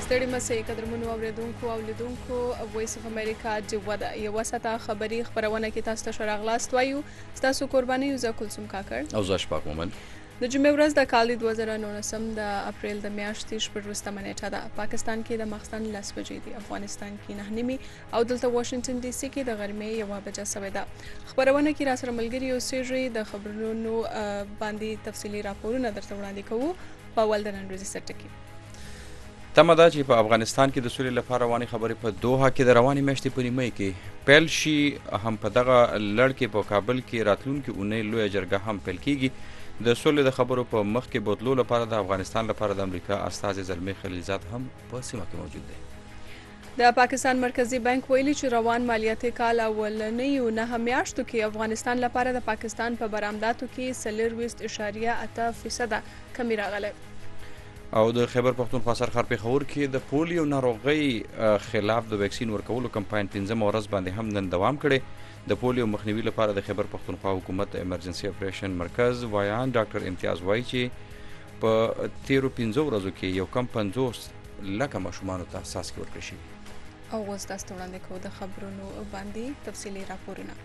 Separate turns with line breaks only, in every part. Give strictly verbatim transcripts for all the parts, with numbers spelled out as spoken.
ستړي مسئ قدرمنو اوریدونکو او لیدونکو وایس اف امریکا ډیوه ده یوه ساعته خبري خپرونه کې تاسو ته ښه راغلاست وایو ستاسو قرباني یو زه کلثوم کاکړ
او زه اشفاق مومند
د جمعې ورځ د کال دوه زره نولسم د اپریل د میاشتې شپږویشتمه نیټه ده پاکستان کې د ماخستن لس بجې دي افغانستان کې نهه نیمې او دلته واشنګټن ډي سي کې د غرمې یوه بجه سوې ده خپرونه کې راسره ملګري اوسېږئ د خبرونو باندې تفصیلي راپورونه درته وړاندې کوو په اول د نن ورځې سر ټکي
تمه ده چې په افغانستان کې د سولې لپاره روانې خبرې په دوحه کې د روانې میاشتې په نیمایي کې پیل شي هم په دغه لړ کې په کابل کې راتلونکې اونۍ لویه جرګه هم پیل کیږي د سولې د خبرو په مخ کې بوتلو لپاره د افغانستان لپاره د امریکا استازي زلمي خلیلزاد هم په سیمه کې موجود دی
د پاکستان مرکزی بانک ویلي چې روان مالیاتي کال اولنیو نهه میاشتو کې افغانستان لپاره د پاکستان په برآمداتو کې څلورویشت اعشاریه اته فیصده کمی راغلی
او د خیبر پښتونخوا سرحد پېښور کې د پولیو ناروغۍ خلاف د ویکسین ورکولو کمپاین پنځمه ورځ باندې هم نن دوام کړی د پولیو مخنیوي لپاره د خیبر پښتونخوا حکومت ایمرجنسي اپریشن مرکز وایان ډاکټر امتیاز وایي چې په تیرو پنځو ورځو کې یو کم پنځوس لکه ماشومانو ته څاڅکي ورکړل شوي
او اوس تاسو ته وړاندې کوو د خبرونو باندې تفصیلي راپورونه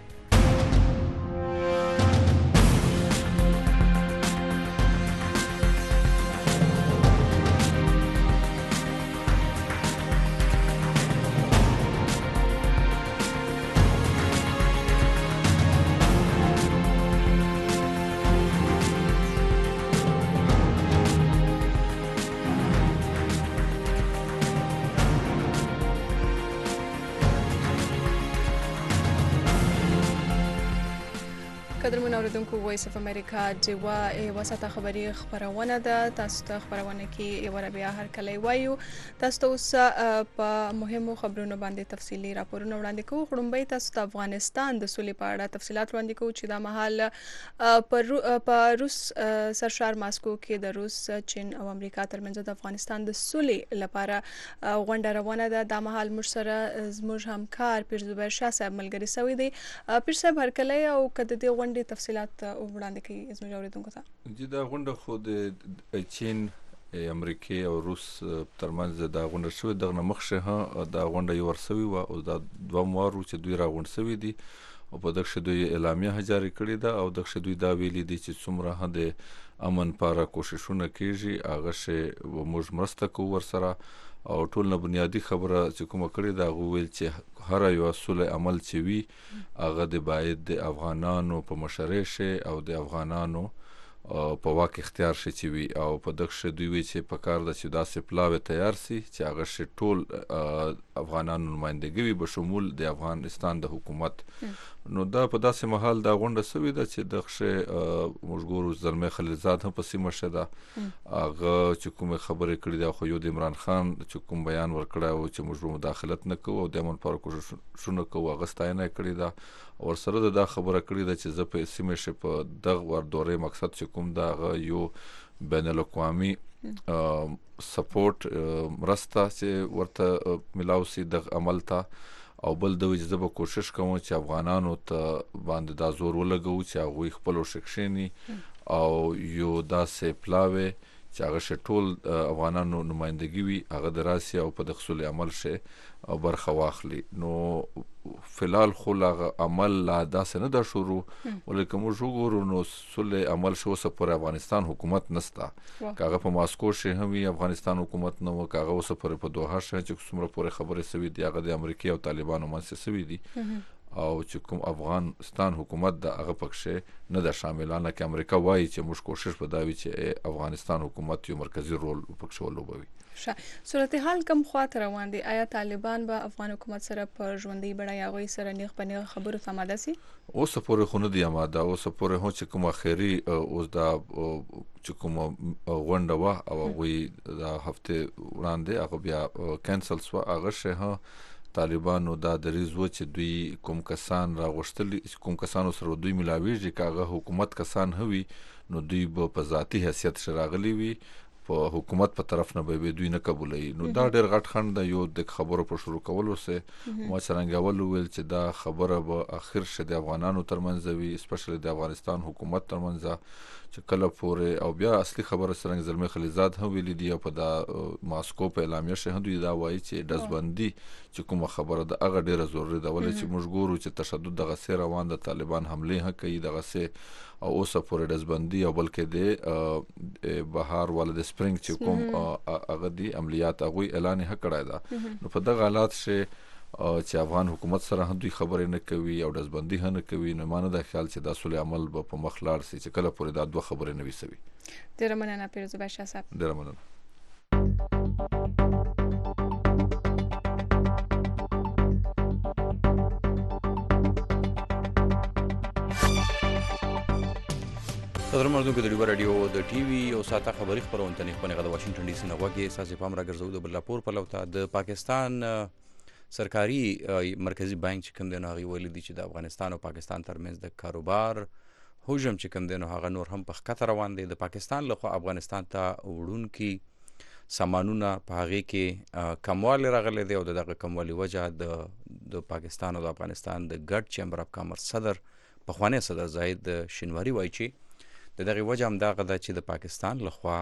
قدرمنو اوریدونکو وایس اف امریکا ډیوه یوه ساعته خبري خپرونه ده تاسو ته خپرونه کې یوه ربیا هرکلی وایو تاسو ته اوس په مهمو خبرونو باندې تفصیلي راپورونه وړاندې کوو خړومبی تاسو ته افغانستان د سولې په اړه تفصیلات وړاندې کوو چې دا مهال په روس سرشار ماسکو کې د روس چین او امریکا ترمنځ د افغانستان د سولې لپاره غونډه روانه ده دا مهال موږ سره زموږ همکار پیر زبیر شاه صاحب ملګری سوی دی پیر صاحب هرکلی او که د دې غونډې تفصیلات وړاندې کوي زموږ اوریدونکو ته
چې دا غونډه خو د چین امریکای او روس ترمنځ دا غونډه شوې دغه نه مخکې دا غونډه یو ورسوي وه او دا دوه وار چې دوی راغونډ سوي دي او په دغه دوی اعلامیه جاري کړې ده او دغه دوی دا ویلي دي چې څومره د امن لپاره کوششونه کیږي هغه شی موږ مرسته کوو ورسره او ټول نه بنیادی خبره چې کومه کړې ده هغه ویل چې هر یو سولې عمل چې وي هغه د باید د افغانانو په مشرۍ شي او د افغانانو په واک اختیار شي چې وي او په دغه دوی وی چې په کار د چې داسې پلاوی تیار سي چې هغه شي ټول افغانانو نمائندګي وي بشمول د افغانستان د حکومت نو دا په داسې محل دا غونډه سوي ده چې دغه موږ ګورو زلمي خلیلزاد هم په سیمه شه ده هغه چې کومه خبرې کړې ده خو یو د عمران خان چې کوم بیان ورکړی او چې موږ مداخلت نه کوو او د امن پر کوششونه کوو هغه ستاینه کړې ده او سره دا خبره کړې ده چې زه په سیمه شه په دغه ور دورې مقصد چې کوم دا یو بین الاقوامي سپورټ مرسته چې ورته ملاوسي د عمل ته او بل د وجه به کوشش کوم چې افغانانو ته باندې دا زور ولګو چې هغه خپل شکشنی او یو داسې پلاوي چې هغه ټول افغانانو نمائندګي وي هغه د راسي او په دخول عمل شي او برخه واخلي نو فلال خو لا عمل لا داسې نه د شروع ولیکم موږ وګورو نو سول عمل شو سه پر افغانستان حکومت نستا کاغه په ماسکو شي هم افغانستان حکومت نو کاغه وسه پر په دوحه شي چې څومره پورې خبره سوي دی هغه د امریکای او طالبانو منځ سوي دي او چې کوم افغانستان حکومت د هغه پکښه نه د شاملانه کې امریکا وایي چې موږ کوشش بداوي چې افغانستان حکومت یو مرکزی رول پکښه ولوبوي
صورتحال کم خواته روان دي آیا طالبان به افغان حکومت سره په ژوندۍ بڼه یا غوي سره نیغ په نیغ خبرو ته آماده سي
اوس پورې خو نه دی آماده اوس پورې هو چې کوم اخري اوس دا چې کوم غونډه وا او غوي دا هفته وړاندې هغه بیا کینسل سو هغه شه طالبانو دا دریز و چې دوی کوم کسان راغوښتل کوم کسانو سره دوی ملاویږي کاغه حکومت کسان هوي نو دوی په ذاتی حیثیت شراغلی وي په حکومت په طرف نه به دوی نه قبولوي. نو دا ډېر غټ خنډ دی. یو د خبرو په شروع کولو سه ما څرنګه اول ویل چې دا خبره به اخر شه د افغانانو ترمنځ وي، اسپیشلی د افغانستان حکومت ترمنځ، چې کله پورې او بیا اصلي خبره څرنګه زلمی خلیزاد هم ویلي دي او په دا ماسکو په اعلامیه شه دوی دا وایي چې ډزبندي چې کومه خبره ده هغه ډېره ضروري ده، ولې چې موږ ګورو چې تشدد دغه سه روان د طالبان حمله هم کوي دغه سه او اوسه پورې ډزبندي او بلکې د بهار ول د سپرینګ چې کوم هغه دي عملیات هغه اعلان هم کړی ده. نو په دغه حالات شه چې افغان حکومت سره هم دوی خبرې نه کوي او ډزبندي هم نه کوي، نو مانه د خیال چې دا صلح عمل به په مخ لاړ شي چې کله پورې دا دوه خبرې نه وي سوي.
ډېره مننه پیروز بادشاه صاحب.
ډېره مننه.
قدر مردونکو د ډیوه رادیو د ټي وي او ساته خبري خبرونه ته خپل غږ د واشنگټن ډي سي نه وګي اساسي پام راګرځو د بلاپور په لوته د پاکستان سرکاري مرکزی بانک چې کوم دی نو هغه ویلي دي چې د افغانستان او پاکستان ترمنځ د کاروبار حجم چې کوم دی نو هغه نور هم په خطر روان دی. د پاکستان لخوا افغانستان ته وړونکي سامانونه په هغه کې کموالی راغلی دی او دغه کموالی وجه د د پاکستان او د افغانستان د ګډ چیمبر اف کامرس صدر پخوانی صدر زاهد شینواری وایي چې د دغه وجه هم دغه ده چې د پاکستان لخوا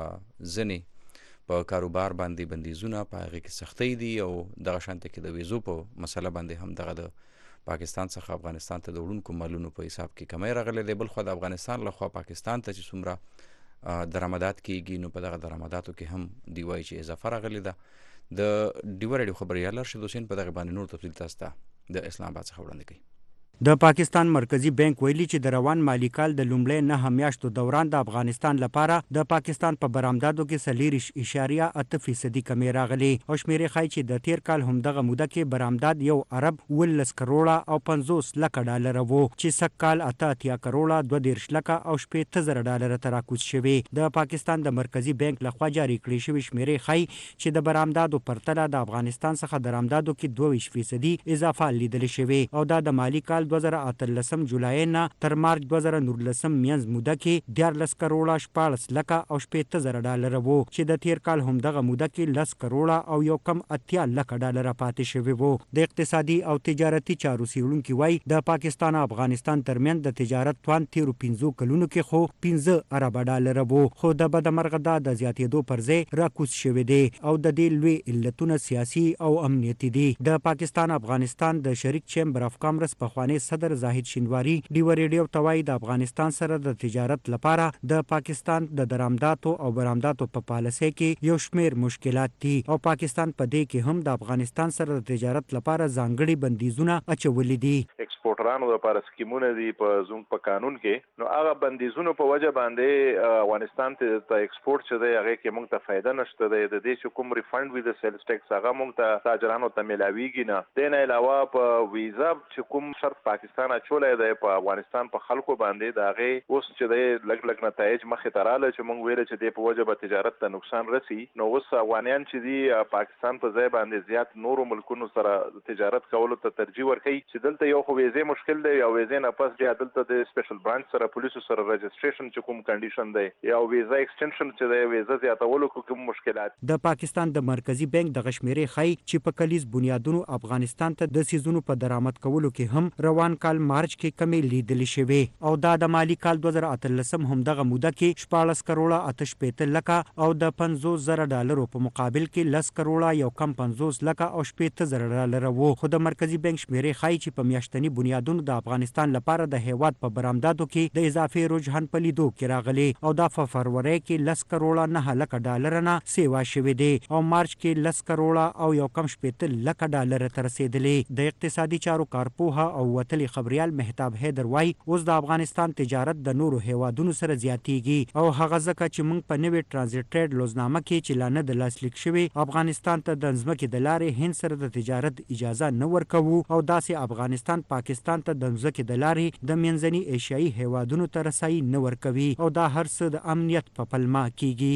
ځنې په کاروبار باندې بندیزونه په هغه کې سختۍ دي او دغه شانته کې د ویزو په مسله باندې هم دغه د پاکستان څخه افغانستان ته د وړونکو مالونو په حساب کې کمی راغلی دی. بل خو د افغانستان لخوا پاکستان ته چې څومره درآمدات کېږي نو په دغه درآمداتو کې هم دی وایي چې اضافه راغلی ده. د ډیوه رادیو خبریال راشد حسین په دغه باندې نور تفصیل تاسو ته د اسلام آباد څخه وړاندې کوي.
د پاکستان مرکزی بانک ویلي چې د روان مالی کال د لومړۍ نه میاشتو دوران د افغانستان لپاره د پاکستان په برآمداتو کې څلوېښت اعشاریه اته فیصدي کمی راغلي او شمیرې ښایي چې د تیر کال همدغه موده کې برآمدات یو ارب اوولس کروړه او پنځوس لکه ډالره وو چې سږ کال اته اتیا کروړه دوه دېرش لکه او شپېته زره ډالره ته راکوز شوي. د پاکستان د مرکزی بانک لخوا جاري کړې شوې شمیرې ښایي چې د برآمداتو پرتله د افغانستان څخه درآمداتو کې دوه ویشت فیصدي اضافه لیدل شوې او دا د مالی کال دوه زره اتلس جولای نه تر مارچ دوه زره نولس مینځ موده کې دیارلس کروړه شپاړس لکه او شپېته زره ډالره وو چې د تیر کال همدغه موده کې لس کروړه او یو کم اتیا لکه ډالره پاتې شوي وو. د اقتصادي او تجارتي چارو څیړونکي وایي د پاکستان او افغانستان ترمنځ د تجارت توان تیرو پنځو کلونو کې خو پنځه اربه ډالره وو، خو د بدمرغه دا د زیاتېدو پر ځای راکوز شوی دی او د دې لوی علتونه سیاسي او امنیتي دي. د پاکستان افغانستان د شریک چیمبر اف کامرس پخوانی صدر زاهد شینواری ډیوه ریډیو ته وایي د افغانستان سره د تجارت لپاره د پاکستان د درآمداتو او برآمداتو په پالیسۍ کې یو شمیر مشکلات دي او پاکستان په دې کې هم د افغانستان سره د تجارت لپاره ځانګړي بندیزونه اچولي دي.
ایکسپورټرانو لپاره سکیمونه دي په زوم په قانون کې، نو هغه بندیزونو په وجه باندې افغانستان ته د ایکسپورټ چې دی هغه کې موږ ته فائدہ نشته دی. د دې چې کوم ریفند وي د سیلز ټیکس هغه موږ ته تاجرانو ته ملاویږي نه. د نه علاوه په ویزا چې کوم شرط پاکستان اچولای دی په افغانستان په خلکو باندې دا غي اوس چې دی لګ لګ نتایج مخې ته رااله چې موږ ویل چې د په وجه به تجارت ته نقصان رسي. نو اوس افغانان چې دی پاکستان په ځای باندې زیات نورو ملکونو سره تجارت کولو ته ترجیح ورکوي چې دلته یو خو ویزې مشکل دی او ویزې نه پس بیا دلته د سپیشل برانچ سره پولیسو سره رجسټریشن چې کوم کنډیشن دی یا ویزا ایکسټنشن چې دی ویزا زیاتولو کوم مشکلات.
د پاکستان د مرکزی بانک د غشمیرې ښایي چې په کلیز بنیادونو افغانستان ته د سیزونو په درآمد کولو کې هم روان کال مارچ کې کمی لیدل شوی او دا د مالی کال دوه زره اتلس هم دغه موده کې شپاړس کروړه اته شپېته لکه او د پنځوس زره ډالرو په مقابل کې لس کروړه یو کم پنځوس لکه او شپېته زره ډالره وو. خو د مرکزی بانک شمیرې ښایي چې په میاشتني بنیادونو د افغانستان لپاره د هیواد په برآمداتو کې د اضافي رجحان په لیدو کې راغلی او دا په فروری کې لس کروړه نه لکه ډالره نه سیوا شوی دی او مارچ کې لس کروړه او یو کم شپېته لکه ډالره ته رسیدلی. د اقتصادي چارو کارپوه او وتلي خبريال مهتاب حیدر وایي اوس د افغانستان تجارت د نورو هیوادونو سره زیاتیږي او هغه ځکه چې موږ په نوې ټرانزیټ لوزنامه کې چې لا نه د لاسلیک شوی افغانستان ته د ځمکې د لارې هند سره د تجارت اجازه نه ورکوو او داسې افغانستان پاکستان ته د ځمکې د لارې د منځني ایشیایي هیوادونو ته رسایي نه ورکوي او دا هر څه د امنیت په پلمه کیږي.
और वो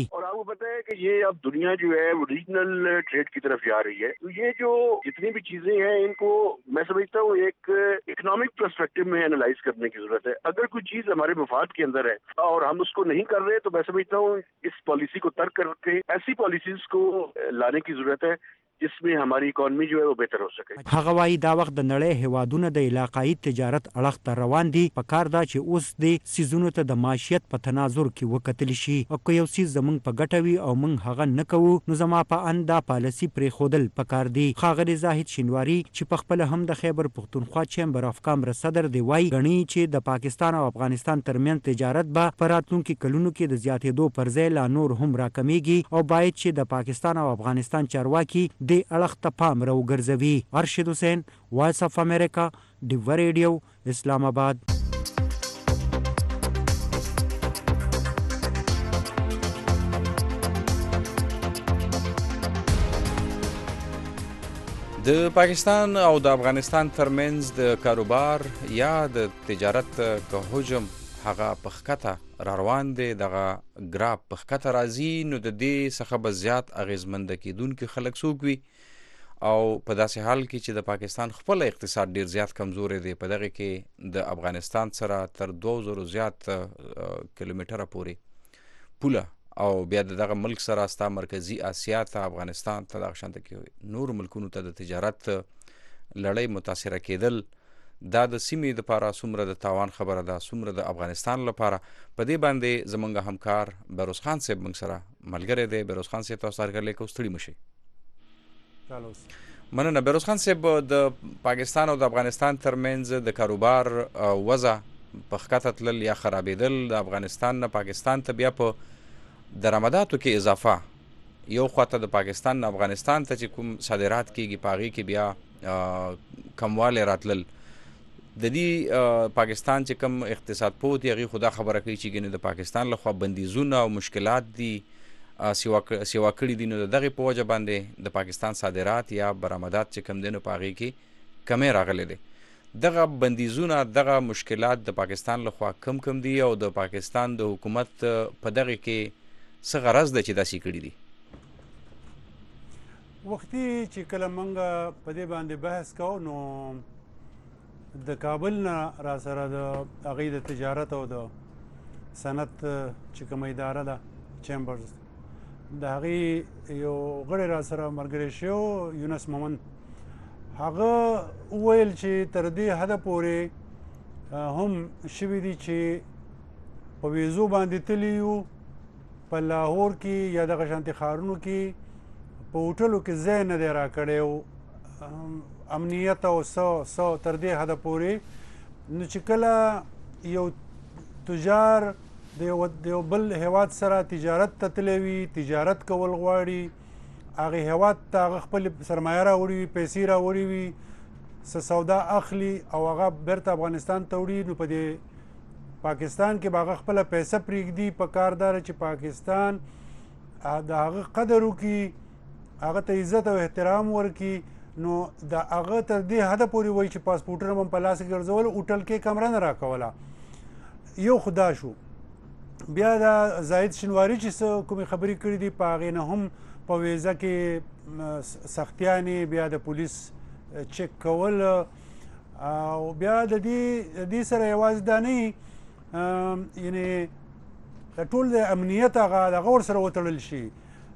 आपको पता है कि ये अब दुनिया जो है वो रीजनल ट्रेड की तरफ जा रही है, तो ये जो जितनी भी चीजें हैं इनको मैं समझता हूँ एक इकोनॉमिक पर्सपेक्टिव में एनालाइज करने की जरूरत है। अगर कोई चीज हमारे मफाद के अंदर है और हम उसको नहीं कर रहे, तो मैं समझता हूँ इस पॉलिसी को तर्क करके ऐसी पॉलिसीज को लाने की जरूरत है जिसमें हमारी इकोनॉमी जो है वो बेहतर हो सके।
هغه وایي دا وخت د نړۍ هیوادونه د علاقايي تجارت اړخ ته روان دي. پکار دا چې اوس د سیزونو ته د معیشت په تناظر کې وکتل شي، او که یو سیز زمونږ په ګټه وي او موږ هغه نه کوو نو زما په ان دا پالیسي پرېښودل پکار دي. ښاغلي زاهد شینواري چې په خپله هم د خیبر پښتونخوا چیمبر اف کامرس صدر دی وایي ګڼي چې د پاکستان او افغانستان ترمنځ تجارت به په راتلونکي کلونو کې د زیاتېدو پر ځای لا نور هم راکمیږي، او باید چې د پاکستان او افغانستان چارواکي د اړخ ته پام راوګرځوي. ارشد حسین، وایس اف امریکا، ډیور ریډیو، اسلام آباد.
د پاکستان او د افغانستان ترمنځ د کاروبار یا د تجارت که حجم هغه په ښکته را روان دی، دغه ګراف په ښکته راځي، نو د دې څخه به زیات اغېزمنده کېدونکي خلک څوک وي؟ او په داسې حال کې چې د پاکستان خپل اقتصاد ډیر زیات کمزوری دی، په دغه کې د افغانستان سره تر دوه زرو زیات کیلومتره پورې پوله، او بیا د دغه ملک سره ستا مرکزي اسیا ته، افغانستان ته، دغه شانته کې نور ملکونو ته د تجارت لړۍ متاثره کېدل، دا د سیمې دپاره څومره د تاوان خبره ده، څومره د افغانستان لپاره. په دې باندې زموږ همکار بیروز خان صاحب موږ سره ملګری دی. بیروز خان صاحب تاسو هرکلی کوو، ستړي مه شئ. مننه. بیروز خان صاحب، د پاکستان او د افغانستان ترمنځ د کاروبار وضع په ښکته تلل یا خرابېدل، د افغانستان نه پاکستان ته بیا په درآمداتو کې اضافه، یو خواته د پاکستان نه افغانستان ته چې کوم صادرات کېږي په هغې کې بیا کموالی راتلل. د دې پاکستان چې کوم اقتصاد پوه دي هغې خو دا خبره کوي چې ګنې د پاکستان لخوا بندیزونه او مشکلات دي سیوا کړي دي، نو د دغې په وجه باندې د پاکستان صادرات یا برآمدات چې کم دی نو په هغې کې کمی راغلی دی. دغه بندیزونه، دغه مشکلات د پاکستان لخوا کم کم دي، او د پاکستان د حکومت په دغې کې څه غرض ده چې داسې کړي دي؟
وختي چې کله موږ په دې باندې بحث کوو نو د کابل نه را سره د هغې د تجارت او د صنعت چې کومه اداره ده چیمبرز، د هغې یو غړی را سره ملګری شوی یونس مومن، هغه وویل چې تر دې حده پورې هم شوي دي چې په ویزو باندې تللي یو، په لاهور کې یا دغه شانتې ښارونو کې په هوټلو کې ځای نه دی راکړی، امنیت او څه څه تر دې حده پورې. نو چې کله یو تجار د یو بل هیواد سره تجارت ته تللی وي، تجارت کول غواړي، هغې هیواد ته هغه خپل سرمایه راوړي وي، پیسې راوړي وي، څه سودا اخلي او هغه بیرته افغانستان ته وړي، نو په دې پاکستان کې به هغه خپله پیسه پرېږدي. په کار دا چې پاکستان د هغه قدر وکړي، هغه ته عزت او احترام ورکړي. نو د هغه تر دې حده پورې وایي چې پاسپورټونه به په لاس کې ګرځول، هوټل کې کمره نه راکوله. یو خدا شو. بیا د زاهد شینواري چې څه کومې خبرې کړي دي په هغې نه هم په ویزه کې سختیانې، بیا د پولیس چک کول، او بیا د دې د دې سره یوازې دا نه وي، یعنې د ټول د امنیت هغه دغه ورسره وتړل شي.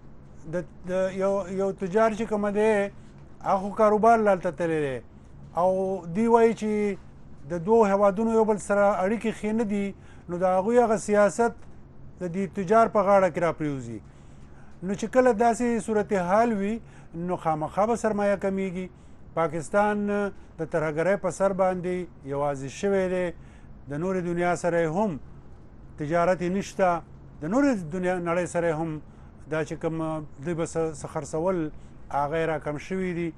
د یو یو تجار چې کومه دی هغه خو کاروبار لالته تللی دی، او دی وایي چې د دوو هیوادونو یو بل سره اړیکې ښې نه دي، نو د هغوی هغه سیاست د دې تجار په غاړه کې راپرېوځي. نو چې کله داسې صورتحال وي نو خامخا به سرمایه کمیږي. پاکستان د ترهګرۍ په سر باندې یوازې شوی دی، د نورې دنیا سره هم تجارت یې نشته، د نورې دنیا نړۍ سره هم دا چې کوم دوی به څه خرڅول هغه یې راکم شوي دي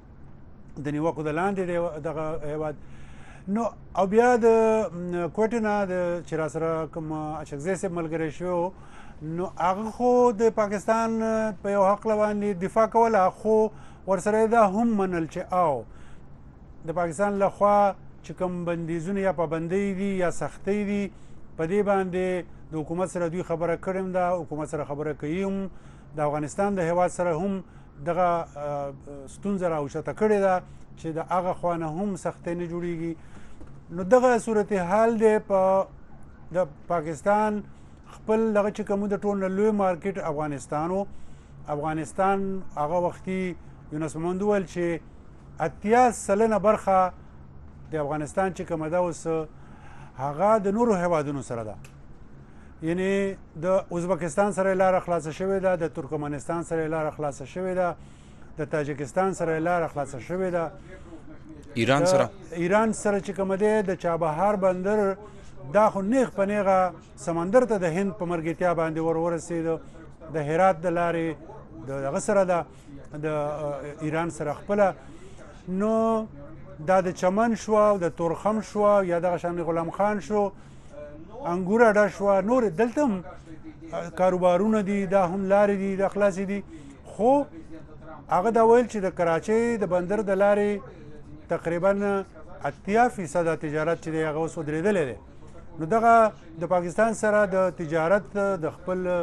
د نیوکو د لاندې دی دغه هیواد. نو او بیا د کوټې نه د چې را سره کوم اچکزی صاحب ملګری شو، نو هغه خو د پاکستان په یو حقله باندې دفاع کوله، خو ورسره دا هم منل چې او د پاکستان لخوا چې کوم بندیزونه یا پابندۍ دي یا سختۍ دي په دې باندې د حکومت سره دوی خبره کړې ده، حکومت سره خبره کوي هم، د افغانستان د هیواد سره هم دغه ستونزه راوچته کړې ده چې د هغه خوا نه هم سختۍ نه جوړیږي. نو دغه صورتحال دی په د پاکستان خپل دغه چې کوم د ټول نه لوی مارکیټ افغانستان و. افغانستان هغه وختي یونس محمد وویل چې اتیا سلنه برخه د افغانستان چې کومه ده اوس هغه د نورو هیوادونو سره ده، یعنی د ازبکستان سره لاره خلاصه شوې ده، د ترکمنستان سره لاره خلاصه شوې ده، د تاجکستان سره لاره خلاصه شوې ده،
ایران سره
ایران سره چې کومه ده د چابهار بندر دا خو نیغ په نیغه سمندر ته د هند په مرګتیا باندې ور ورسېده، د هرات د لارې د دغه سره ده د ایران سره خپله. نو دا د چمن شو او د تورخم شو یا دغه شان غلام خان شو، انګور اډه شوه، نور دلته هم کاروبارونه دي، دا هم لارې دي، دا خلاصې دي. خو هغه دا ویل چې د کراچۍ د بندر د لارې تقریبا اتیا فیصده تجارت چې دی هغه اوس ودرېدلی دی. نو دغه د پاکستان سره د تجارت د خپل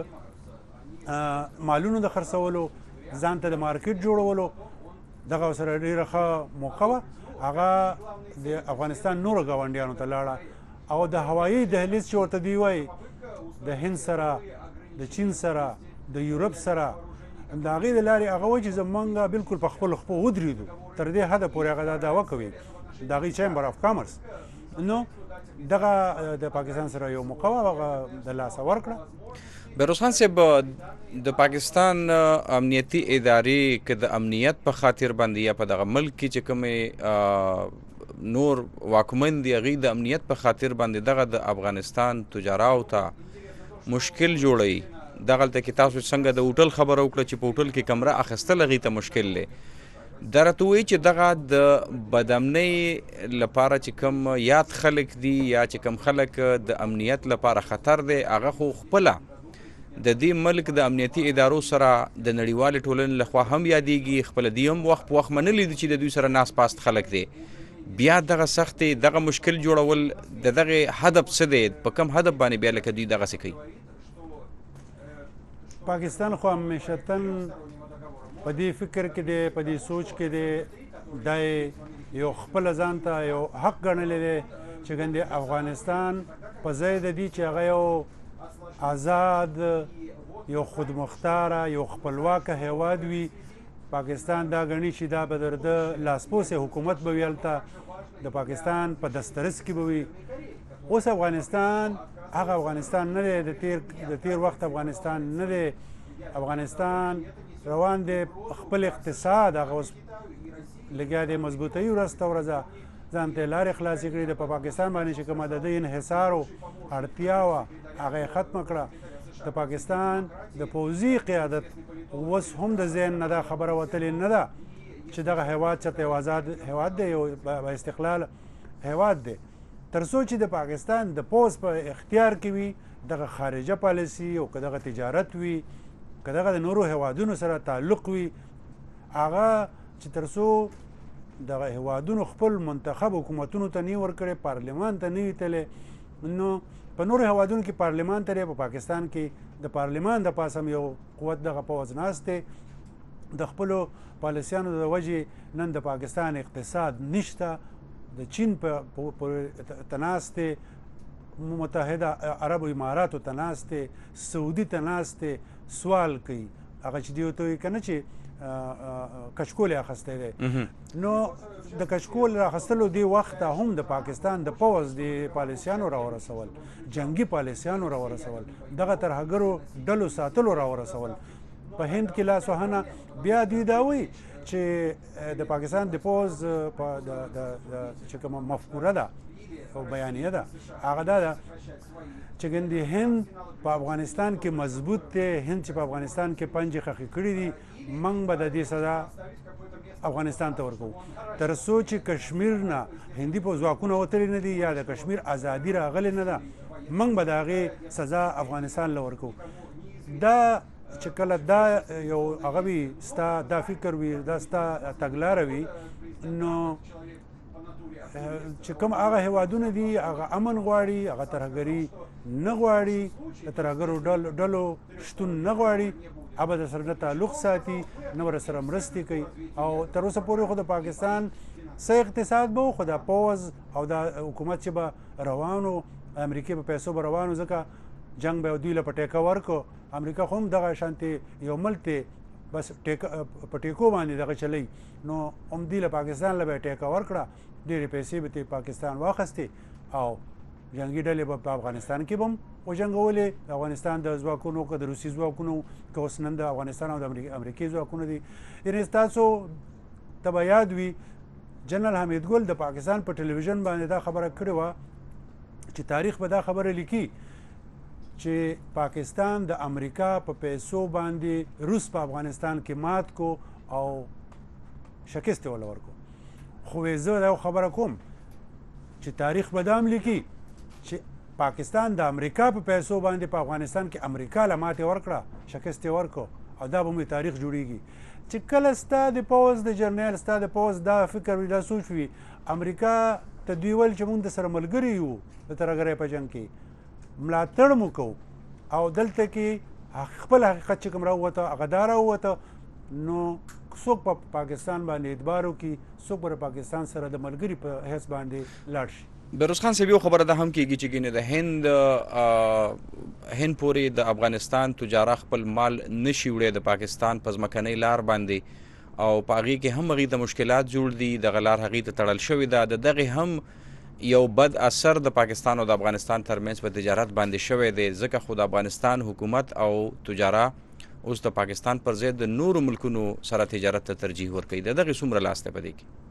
مالونو د خرڅولو، ځان ته د مارکیټ جوړولو دغه سره ډېره ښه موقع وه. هغه د افغانستان نورو ګاونډیانو ته لاړه او د هوایي دهلیز چې ورته دوی وایي د هند سره، د چین سره، د یورپ سره، د هغې د لارې هغه وایي چې زمونږ بلکل په خپلو خپو ودرېدو، تر دې حده پورې هغه دا دعوه کوي د هغې چیمبر آف کامرس. نو دغه د پاکستان سره یو موقع وه، هغه د لاسه ورکړه.
بهروز خان صاحب، د پاکستان امنیتي ادارې که د امنیت په خاطر باندې یا په دغه ملک کې چې کومې نور واکمن دي هغوی د امنیت په خاطر باندې دغه د افغانستان تجاراو ته مشکل جوړوي. دغلته کې تاسو څنګه د هوټل خبره وکړه چې په هوټل کې کمره اخیستل هغوی ته مشکل دی. دا راته ووایي چې دغه د بدامنۍ لپاره چې کوم یاد خلک دي یا چې کوم خلک د امنیت لپاره خطر دی، هغه خو خپله د دې ملک د امنیتي ادارو سره د نړیوالې ټولنې لخوا هم یادېږي، خپله دوی هم وخت په وخت منلي دي چې د دوی سره ناس پاست خلک دی. بیا دغه سختې دغه مشکل جوړول د دغه هدف څه دی؟ په کم هدف باندې بیا لکه دوی دغسې کوي؟
پاکستان خو همیشتن په دې فکر کې دی، په دې سوچ کې دی، دا یو خپله ځان ته یو حق ګڼلی دی چې ګندې افغانستان په ځای د دې چې هغه یو آزاد، یو خودمختاره، یو خپلواکه هیواد وي، پاکستان دا ګڼي چې دا به در د لاسپوڅې حکومت به وي، هلته د پاکستان په دسترس کې به وي. اوس افغانستان هغه افغانستان نه دی، د تیر د تیر وخت افغانستان نه دی. افغانستان روان دی خپل اقتصاد هغه اوس لګیا دی مضبوطوي، ورځ ته ورځه ځان ته لارې خلاصې کړي. د په پاکستان باندې چې کومه د دې انحصار و اړتیا وه هغه یې ختمه کړه. د پاکستان د پوځي قیادت اوس هم د ذهن نه دا خبره وتلې نه ده چې دغه هیواد چېرته یو آزاد هیواد دی، یو با استقلال هیواد دی. تر څو چې د پاکستان د پوځ په اختیار کې وي دغه خارجه پالیسي او که دغه تجارت وي، که دغه د نورو هیوادونو سره تعلق وي، هغه چې تر څو دغه هیوادونو خپل منتخب حکومتونو ته نه ورکړي، پارلمان ته نه وي تللی، نو په نورو هیوادونو کې پارلمان ته دی، په پاکستان کې د پارلمان د پاسه هم یو قوت دغه پوځ ناست دی. د خپلو پالیسیانو د وجې نن د پاکستان اقتصاد نشته، د چین په تناست دی، متحده عرب اماراتو تناست دی، سعودي تناست دی، سوال کوي هغه چې دوی ته وایي که نه چې کچکول یې اخیستی دی. نو د کچکول راخیستلو دې وخته هم د پاکستان د پوځ د پالیسیانو راورسول، جنګي پالیسیانو راورسول، دغه ترهګرو ډلو ساتلو راورسول. په هند کې لاس وهنه، بیا دوی دا وایي چې د پاکستان د پوځ په د چې کومه مفکوره ده او بیانیه ده هغه دا ده چې ګندې هند په افغانستان کې مضبوط دی، هند چې په افغانستان کې پنجې خښې کړي دي، موږ به د دې سزا افغانستان ته ورکوو. تر څو چې کشمیر نه هندي په ځواکونه وتلي نه دي یا د کشمیر ازادي راغلې نه ده، موږ به د هغې سزا افغانستان له ورکوو. دا چې کله دا یو هغه وي، ستا دا فکر وي، دا ستا تګلاره وي، نو چې کوم هغه هیوادونه دي هغه امن غواړي، هغه ترهګري نه غواړي د ترهګرو ډلو شتون نه غواړي ابه د سره نه تعلق ساتي نه ورسره مرستې کوي او تر اوسه پورې خو د پاکستان څه اقتصاد به خو د پوځ او د حکومت چې به روانو امریکې په پیسو به روانو ځکه جنگ به دوی له په ټیکه ورکو امریکا خو هم دغه شانتې یو ملک دی بس په ټیکو باندې دغه چلی نو هم دوی له پاکستان له به ټیکه ورکړه ډېرې پیسې به پاکستان واخیستې او جنگي ډلې به په افغانستان کې به هم وجنګولې د افغانستان د ځواکونو که د روسي ځواکونو که اوس نن د افغانستان او د امریکې ځواکونه دي یعنې ستاسو ته به یاد وي جنرال حمید ګل د پاکستان په ټلویزیون باندې دا خبره کړې وه چې تاریخ به دا خبره لیکي چې پاکستان د امریکا په پیسو باندې روس په افغانستان کې مات کو او شکست یې وله ورکو خو زه دا خبره کوم چې تاریخ به دا هم لیکي چې پاکستان د امریکا په پیسو باندې په افغانستان کې امریکا له ماتې ورکړه شکست یې ورکو او دا به مو تاریخ جوړیږي چې کله ستا د پوځ د جرنیل ستا د پوځ دا فکر وي دا سوچ وي امریکا ته دوی ویل چې موږ د سره ملګري یو د ترهګرۍ په جنګ کې ملاتړ مو کوو او دلته کې خپل حقیقت چې کوم راووته هغه دا راووته نو څوک په پاکستان باندې اعتبار وکړي څوک به پاکستان سره د ملګري په حیث باندې لاړ شي
بهروز خان صاحب یو خبره ده هم کېږي چې ګینې د هند هند پورې د افغانستان تجاره خپل مال نشي وړی د پاکستان په ځمکنۍ لار باندې او په هغې کې هم هغې ته مشکلات جوړ دي دغه لار هغې ته تړل شوې ده د دغې هم یو بد اثر د پاکستان او د افغانستان ترمنځ په تجارت باندې شوی دی ځکه خو د افغانستان حکومت او تجاره اوس د پاکستان پر ضد د نورو ملکونو سره تجارت ته ترجیح ورکوي د دغې څومره لاس دی په دې کې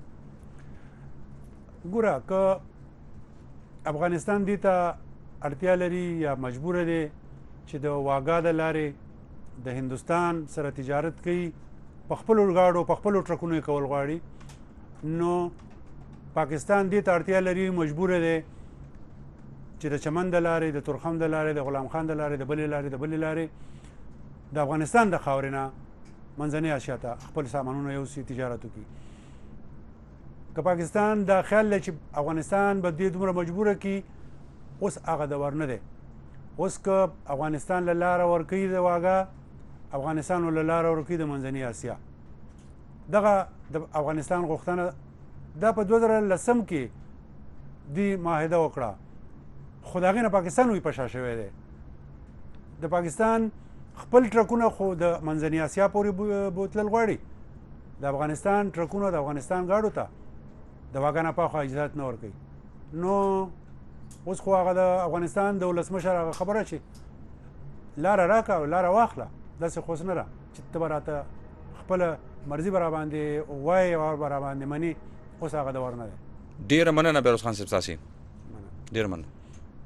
ګوره که افغانستان دې ته اړتیا لري یا مجبوره دی چې د واګا د لارې د هندوستان سره تجارت کوي په خپلو ګاډو په خپلو ټرکونو یې کول غواړي نو پاکستان دې ته اړتیا لري مجبوره دی چې د چمن د لارې د تورخم د لارې د غلام خان د لارې د بلې لارې د بلې لارې د افغانستان د خاورې نه منځنۍ اسیا ته خپل سامانونه یوسي تجارت وکړي که پاکستان دا خیال لري چې افغانستان به دې دومره مجبوره کړي اوس هغه دور نه دی اوس که افغانستان له لاره ورکوي د واګه افغانستان له لاره ورکوي د منځنۍ اسیا دغه د افغانستان غوښتنه دا په دوه زره لسم کې دې معاهده وکړه خو د هغې نه پاکستان وی په شا شوی دی د پاکستان خپل ټرکونه خو د منځنۍ اسیا پورې بوتلل غواړي د افغانستان ټرکونه د افغانستان ګاډو ته د واګه نه پاخوا اجازت نه ورکوي نو اوس خو هغه د افغانستان د ولسمشر هغه خبره چې لاره راکړه او لاره واخله داسې خو اوس نه ده چې ته به راته خپله مرضي به راباندې وایې او به راباندې مني اوس هغه دور نه دی
ډېره مننه بهروز خان صاحب ستاسې ډېره مننه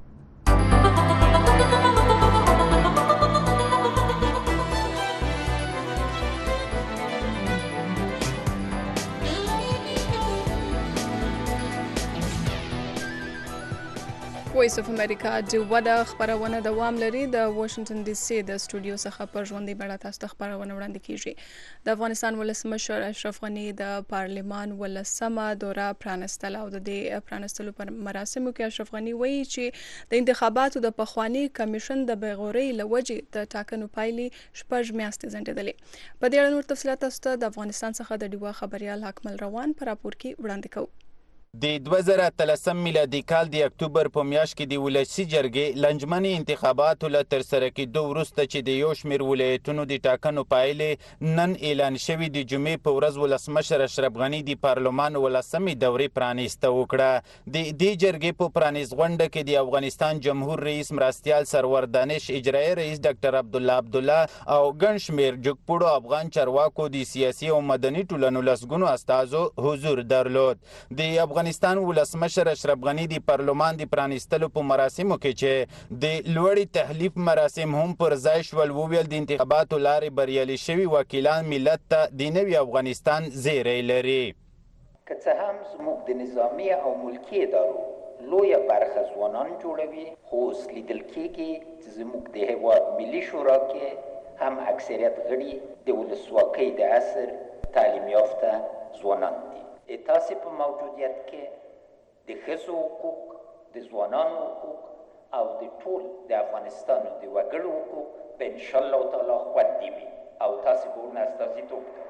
وایس اف امریکا د وده خبرونه دوام لري د واشنگټن ډي سي د سټوډیو څخه پر ژوندۍ بڼه تاسو ته خبرونه وړاندې کیږي د افغانستان ولسمشر اشرف غني د پارلمان ولسمه دوره پرانستل او د دې پرانستلو پر مراسمو کې اشرف غني وایي چې د انتخاباتو د پخوانی کمیشن د بغوري لوجې د ټاکنو پایلې شپږ میاشتې ځنډېدلې په دې اړه نور تفصیلات تاسو ته د افغانستان څخه د ډیوا خبريال حکمل روان پر راپور کې وړاندې کوو
د دوه زره اتلسم میلادي کال د اکتوبر په میاشت کې د ولسي جرګې لنجمنې انتخاباتو له ترسره کېدو وروسته چې د یو شمېر ولایتونو د ټاکنو پایلې نن اعلان شوي د جمعې په ورځ ولسمشر اشرف غني د پارلمان ولسمې دورې پرانیسته وکړه د دې جرګې په پرانیست غونډه کې د افغانستان جمهور رئیس مرستیال سرور دانش اجرایي رئیس ډاکټر عبدالله عبدالله او ګڼ شمېر جګپوړو افغان چارواکو د سیاسي او مدني ټولنو لسګونو استازو حضور درلود د افغانستان ولسمشر اشرف غني د پارلمان د پرانیستلو په مراسمو کې چې د لوړې تحلیف مراسم هم پر ځای شول وویل د انتخاباتو لارې بریالي شوي وکیلان ملت ته د نوي افغانستان زیری لري
که څه هم زموږ د نظامي او ملکي ادارو لویه برخه ځوانان جوړوي خو اوس لیدل کېږي چې زموږ د هېواد ملي شورا کې هم اکثریت غړي د ولسواکۍ د عصر تعلیم یافته ځوانان دي تاسې په موجودیت کې د ښځو حقوق د ځوانانو حقوق او د ټول د افغانستان د وګړو حقوق به انشاءالله تعالی خوندي وي او تاسو به ورنه استازیتوب کوئ.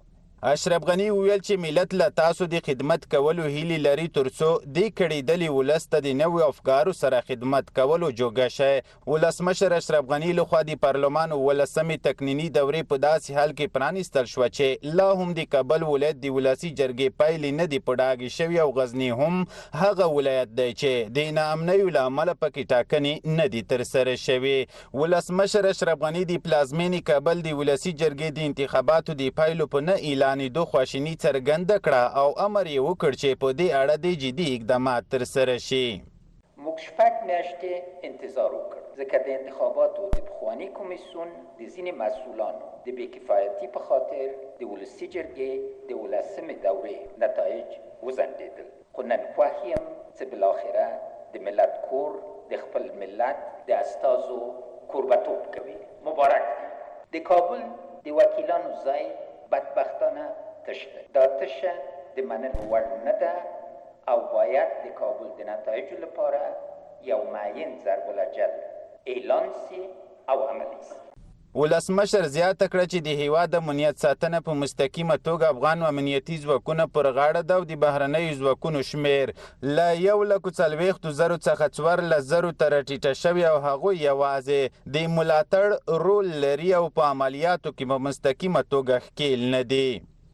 اشرف غنی ویل چې ملت له تاسو د خدمت کولو هیلې لري ترڅو د کړېدلې ولس ته د نویو افکارو سره خدمت کولو جوګه شي. ولسمشر اشرف غنی لخوا د پارلمان ولسمې تکنینی دورې په داسې حال کې پرانیستل شوه چې لا هم د کابل ولایت د ولسي جرګې پایلې نه دي په ډاګې شوي او غزني هم هغه ولایت دی چې د ناامنیو له امله پکې ټاکنې نه دي ترسره شوې. ولسمشر اشرف غنی د پلازمینې کابل د ولسي جرګې د انتخاباتو د پایلو په نه اعلان دو خواشینی څرګنده کړه او امر یې وکړ چې په دې اړه د جدي اقدامات ترسره شي.
موږ شپږ میاشتې انتظار وکړ ځکه د انتخاباتو د پخواني کمیسیون د ځینې مسؤلانو د بېکفایتي په خاطر د ولسي جرګې د ولسمې دورې نتایج وځنډېدل. خو نن خوښ یم چې بالاخره د ملت کور د خپل ملت د استازو کوربه‌توب کوي. مبارک دی. د کابل د وکیلانو ځای بدبختانه تش ده. دا تشه د منلو وړ نه ده او باید د کابل د نتایجو لپاره یو معین ضرب الجل اعلان سي او عملي سي.
ولسمشر زیاته کړه چې د هیواد د امنیت ساتنه په مستقیمه توګه افغان امنیتي ځواکونه پر غاړه ده او د بهرنیو ځواکونو شمیر له یو لکو څلوېښتو زرو څخه څوارلس زرو ته راټیټه شوې او هغوی یوازې د ملاتړ رول لري او په عملیاتو کې په مستقیمه توګه ښکیل نه دي.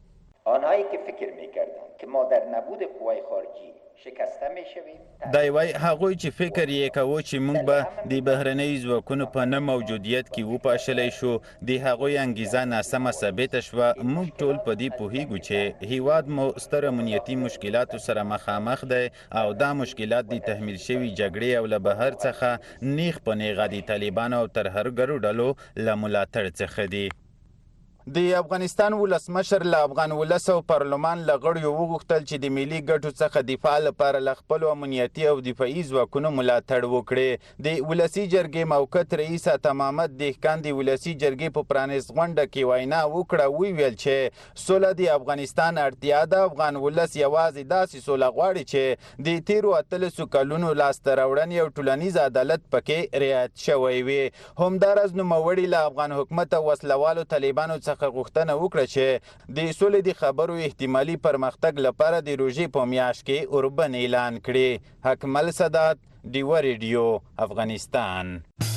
آنهایی که فکر می‌کردند که ما در نبود قوای خارجی شکسته میشویم.
دی وای هغوی چې فکر یې کوو چې موږ به د بهرنیو ځواکونو په نه موجودیت کې وپاشلی شو د هغوی انګیزه ناسمه ثابته شوه. موږ ټول په دې پوهیږو چې هیواد مو ستر امنیتي مشکلاتو سره مخامخ دی او دا مشکلات د تحمیل شوي جګړې او له بهر څخه نیغ په نیغه د طالبانو او ترهګرو ډلو له ملاتړ څخه دي. د افغانستان ولسمشر له افغان ولس او پارلمان له غړیو وغوښتل چې د ملي ګټو څخه دفاع لپاره له خپلو امنیتي او دفاعي ځواکونو ملاتړ وکړي. د ولسي جرګې موقت رئیس عطا محمد دهقان د ولسي جرګې په پرانیست غونډه کې وینا وکړه. ویل چې سوله د افغانستان اړتیا ده. افغان ولس یوازې داسې سوله غواړي چې د تیرو اتلسو کلونو لاسته راوړنې او ټولنیز عدالت پکې رعایت شوی وي. همداراز نوموړي له افغان حکومت او وسلوالو طالبانو څخه غوښتنه وکړه چې د سولې د خبرو احتمالي پرمختګ لپاره د روژې په میاشت کې اوربند اعلان کړي. حکمل سادات، ډیوه ریډیو، افغانستان.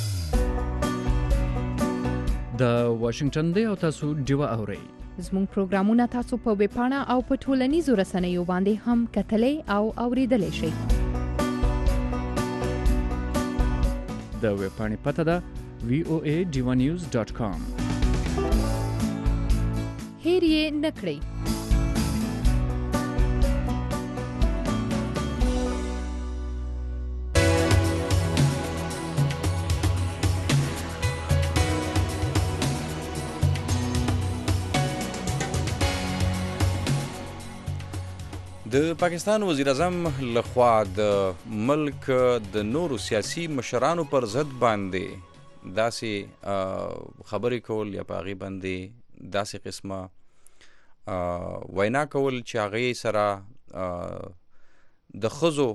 د واشنگټن دی او تاسو ډیوه اورئ.
زموږ پروګرامونه تاسو په ویب پاڼه او په ټولنیزو رسنیو باندې هم کتلی او اوریدلی شئ.
د ویب پاڼې پته ده وی او ای ډیوه نیوز ډاټ کام.
هیر یې نه کړئ.
د پاکستان وزیر اعظم لخوا د ملک د نورو سیاسي مشرانو پر ضد باندې داسې خبرې کول یا په هغې باندې داسې قسمه وینا کول چې هغې سره د ښځو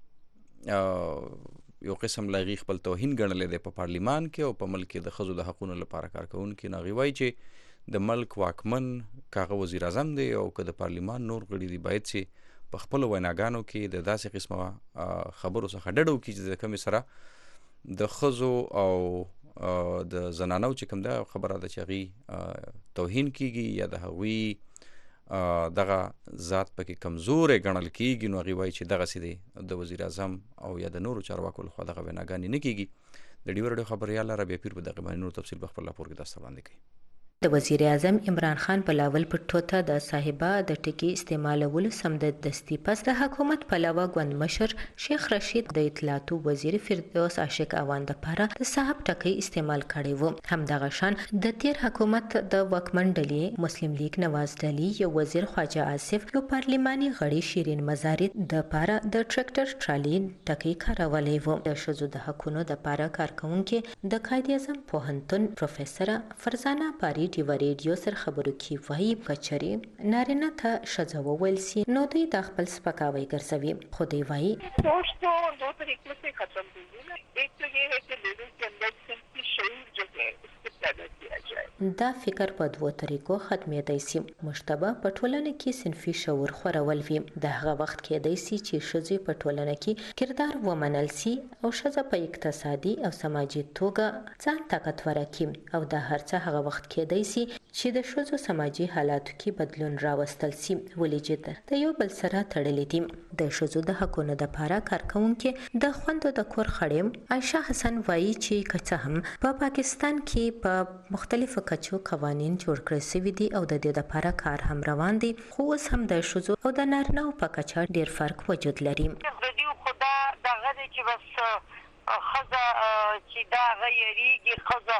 یو قسم له هغې خپل توهین ګڼلی دی په پارلیمان کې او په ملک کې د ښځو د حقونو لپاره کار کوونکي. نو هغې وایي چې د ملک واکمن که هغه وزیر اعظم دی او که د پارلیمان نور غړي دي باید چې په خپلو ویناګانو کې د داسې قسمه خبرو څخه ډډه وکړي چې د کومې سره د ښځو او د زنانو چې کوم ده خبره ده چې هغوی توهین کیږي یا د هغوی دغه ذات پکې کمزوری ګڼل کیږي. نو هغوی وایي چې دغسې دی د وزیر اعظم او یا د نورو چارواکو لخوا دغه ویناګانې نه کیږي. د ډیوه راډیو خبریال رابعه پیر په دغه باندې نور تفصیل په خپل راپور کې تاسو ته وړاندې کوي.
د وزیر اعظم عمران خان په لاول په ټوټه د صاحبه د ټکی استعمالولو سمدستي پس د حکومت پلوه ګوند مشر شیخ رشید د اطلاعاتو وزیر فردوس عاشق اوان د پاره د صاحب ټکی استعمال کړی وو. همدغه شان د تیر حکومت د وکمن ډلې مسلم لیگ نواز ډلې یو وزیر خواجه آصف یو پارلماني غړي شیرین مزاری د پاره د ټریکټر ټرالی ټکی کارولای وو. د شذو د حقونو د پاره کارکونکو د قائد اعظم پوهنتون پروفیسور فرزانه پاری ډیوا ریډیو سره خبرو کې وایي کچري نارینه ته ښځه وویل سي نو دوی د خپل سپکاوی ګرځوي خو دوی وایي
सोच तो दो तरीकों से खत्म हुई है। एक तो ये है कि लोगों के अंदर सिंफी शऊर जो है उसको पैदा किया जाए।
دا فکر په دوو طریقو ختمېدای سي. مشتبه په ټولنه کې صنفي شعور خورول وي. د هغه وخت کېدای سي چې ښځې په ټولنه کې کردار ومنل سي او ښځه په اقتصادي او سماجي توګه ځان طاقتوره کړي او دا هر څه هغه وخت کېدای سي چې د ښځو سماجي حالاتو کې بدلون راوستل سي ولې چې د یو بل سره تړلي دي. د ښځو د حقونو دپاره کارکوونکې د خوندو د کور خړیم عایشه حسن وایي چې که څه هم په پاکستان کې په مختلفو کچو قوانین جوړ کړی شوي دي او د دې دپاره کار هم روان دی خو اوس هم د ښځو او د نارینه‌و په کچه ډېر فرق وجود لري.
د دې خو دا دغه دی چې بس ښځه چې دا هغه یېرېږي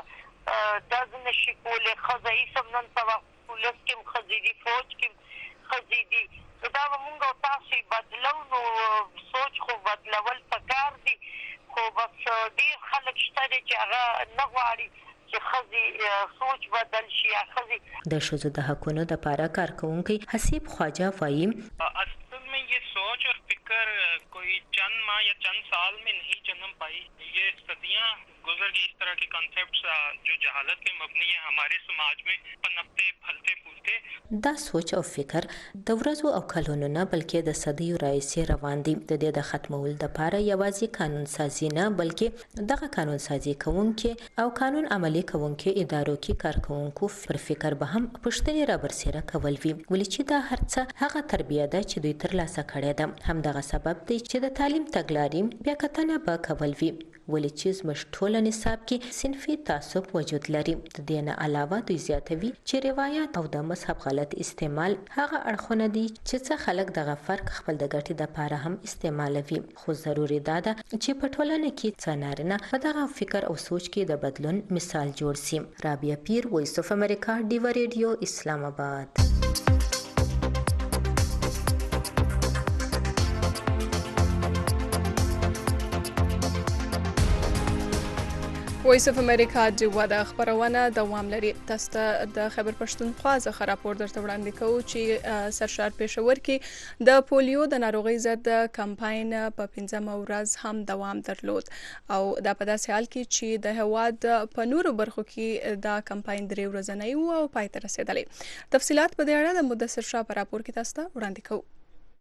ښځه دا نشي کولی ښځه هېڅ هم نن سبا پولیس کې هم ښځې دي فوج کې هم ښځې دي نو دا به مونږ او تاسو بدلو نو سوچ خو بدلول پکار دي خو بس ډېر خلک شته دی چې هغه نه غواړي چې ښځې سوچ بدل شي یا ښځې
د ښځو د حقونو دپاره کارکوونکی حسیب خواجه وایي
اصل میں یہ سوچ اور فکر کوئی چند ماہ یا چند سال میں نہیں جنم پائی یہ صدیاں گزر گئی. اس طرح کے کنسپٹس جو جہالت کے مبنی ہیں ہمارے سماج میں پنپتے پھلتے پھولتے.
دا سوچ او فکر د ورځو او کلونو نه بلکې د صدیو راهیسې روان دي. د دې د ختمولو دپاره یوازې قانون سازي نه بلکې دغه قانون سازي کوونکې او قانون عملي کوونکې ادارو کې کارکوونکو پر فکر به هم پوښتنې رابرسېره کول وي ولې چې دا هر څه هغه تربیه ده چې دوی ترلاسه کړې ده. همدغه سبب دی چې د تعلیم تګلارې بیا کتنه به کول وي ولې چې زموږ ټوله نصاب کې صنفي تعصب وجود لري. د دې نه علاوه دوی زیاتوي چې روایات او د مذهب غلط استعمال هغه اړخونه دي چې څه خلک دغه فرق خپل د ګټې دپاره هم استعمالوي خو ضروري دا ده چې په ټولنه کې څه نارینه په دغه فکر او سوچ کې د بدلون مثال جوړ سي. رابعه پیر، وایس اف امریکا، ډیوا ریډیو، اسلام آباد.
وایس اف امریکا ډیوا د خبرونه دوام لري. تاسو ته د خیبر پښتونخوا څخه راپور درته وړاندې کوو چې سرشار پېښور کې د پولیو د ناروغۍ ضد کمپاین په پنځمه ورځ هم دوام درلود او دا په داسې حال کې چې د هېواد په نورو برخو کې دا کمپاین درې ورځنی و او پای ته رسېدلی. تفصیلات په دې اړه د مدثر شاه په راپور کې تاسو ته وړاندې کوو.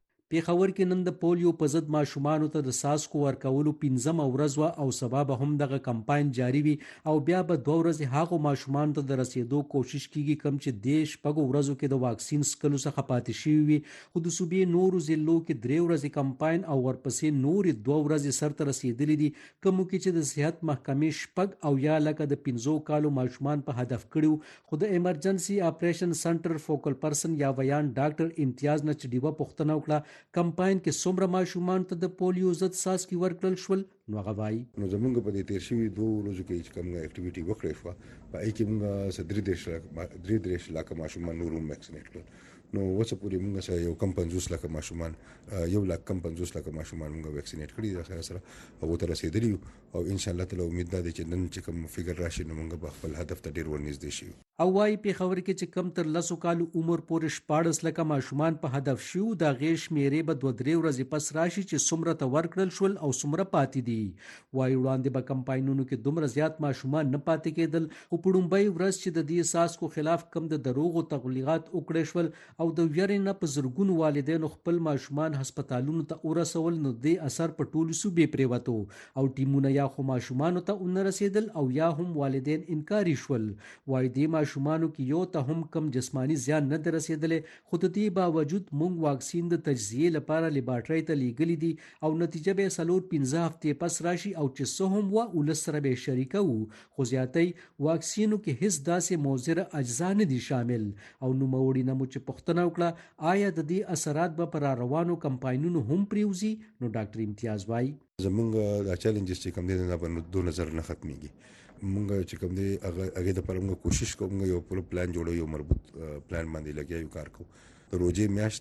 پیښور کې نن د پولیو په ضد ماشومانو ته د څاڅکو ورکولو پنځمه ورځ وه او سبا به هم دغه کمپاین جاري وي او بیا به دوه ورځې هغو ماشومانو ته د رسېدو کوشش کیږي کوم چې دې شپږو ورځو کې د واکسین څکلو څخه پاتې شوي وي. خو د صوبې نورو ضلعو کې درې ورځې کمپاین او ورپسې نورې دوه ورځې سرته رسېدلې دي کومو کې چې د صحت محکمې شپږ او یا لکه د پنځو کالو ماشومان په هدف کړي. خو د ایمرجنسي اپریشن سنټر فوکل پرسن یا ویان ډاکټر امتیاز نه چې ډیوه پوښتنه وکړه کمپاین کې څومره ماشومان ته د پولیو ضد څاڅکي ورکړل شول نو هغه وایي
نو زمونږ په دې تیر شوي دوه ورځو کې چې کومه اکټیویټي وکړې شوه په هغې کې موږ څه درې دېرش درې دېرش لاکه ماشومان نور هم ویکسینېټ کړل. نو اوسه پورې موږ سره یو کم پنځوس لکه ماشومان یو لاک کم پنځوس لکه ماشومان موږ ویکسینېټ کړي دي سره سره هغو ته رسېدلي یو او انشاءالله تعالی امید دا دی چې نن چې کوم فګر راشي نو موږ به خپل هدف ته ډېر ورنږدې شي.
او وايي پېښور کې چې کم تر لسو کالو عمر پورې شپاړس لکه ماشومان په هدف شو د هغې شمېرې به دوه درې ورځې پس راشي چې څومره ته ورکړل شول او څومره پاتې دي. وايي وړاندې به کمپاینونو کې دومره زیات ماشومان نه پاتې کېدل خو په لومبۍ ورځ چې د دې څاڅکو خلاف کم د دروغو تبلیغات وکړی شول او د ویرې نه په زرګونو والدینو خپل ماشومان هسپتالونو ته ورسول نو دې اثر په ټولو صوبې پرېوتو او ټیمونه یا خو ماشومانو ته ونه رسېدل او یا هم والدین انکاري شول. وايي دې ماشومانو کې یو ته هم کم جسمانی زیان نه دی رسېدلی خو د دې باوجود موږ واکسین د تجزیې لپاره لیبارټرۍ ته لیږلي دي او نتیجه به یې څلور پنځه هفتې پس راشي او چې څه هم وه ولس سره به یې شریکه وو. خو زیاتی واکسینو کې هیڅ داسې موضره اجزا نه دي شامل او نوموړي نه مو چې پوښتنه وکړه آیا د دې اثرات به په را روانو کمپاینونو هم پرېوځي نو ډاکټر امتیاز وایي
زمونږ دا چیلنجز چې کوم دی دا به دو نظر نه ختمېږي. مونږ چې کوم دی هغې دپاره مونږ کوشش کوو مونږ یو پوره پلان جوړو یو مربوط پلان باندې لګیا یو کار کوو. د روژې میاشت ده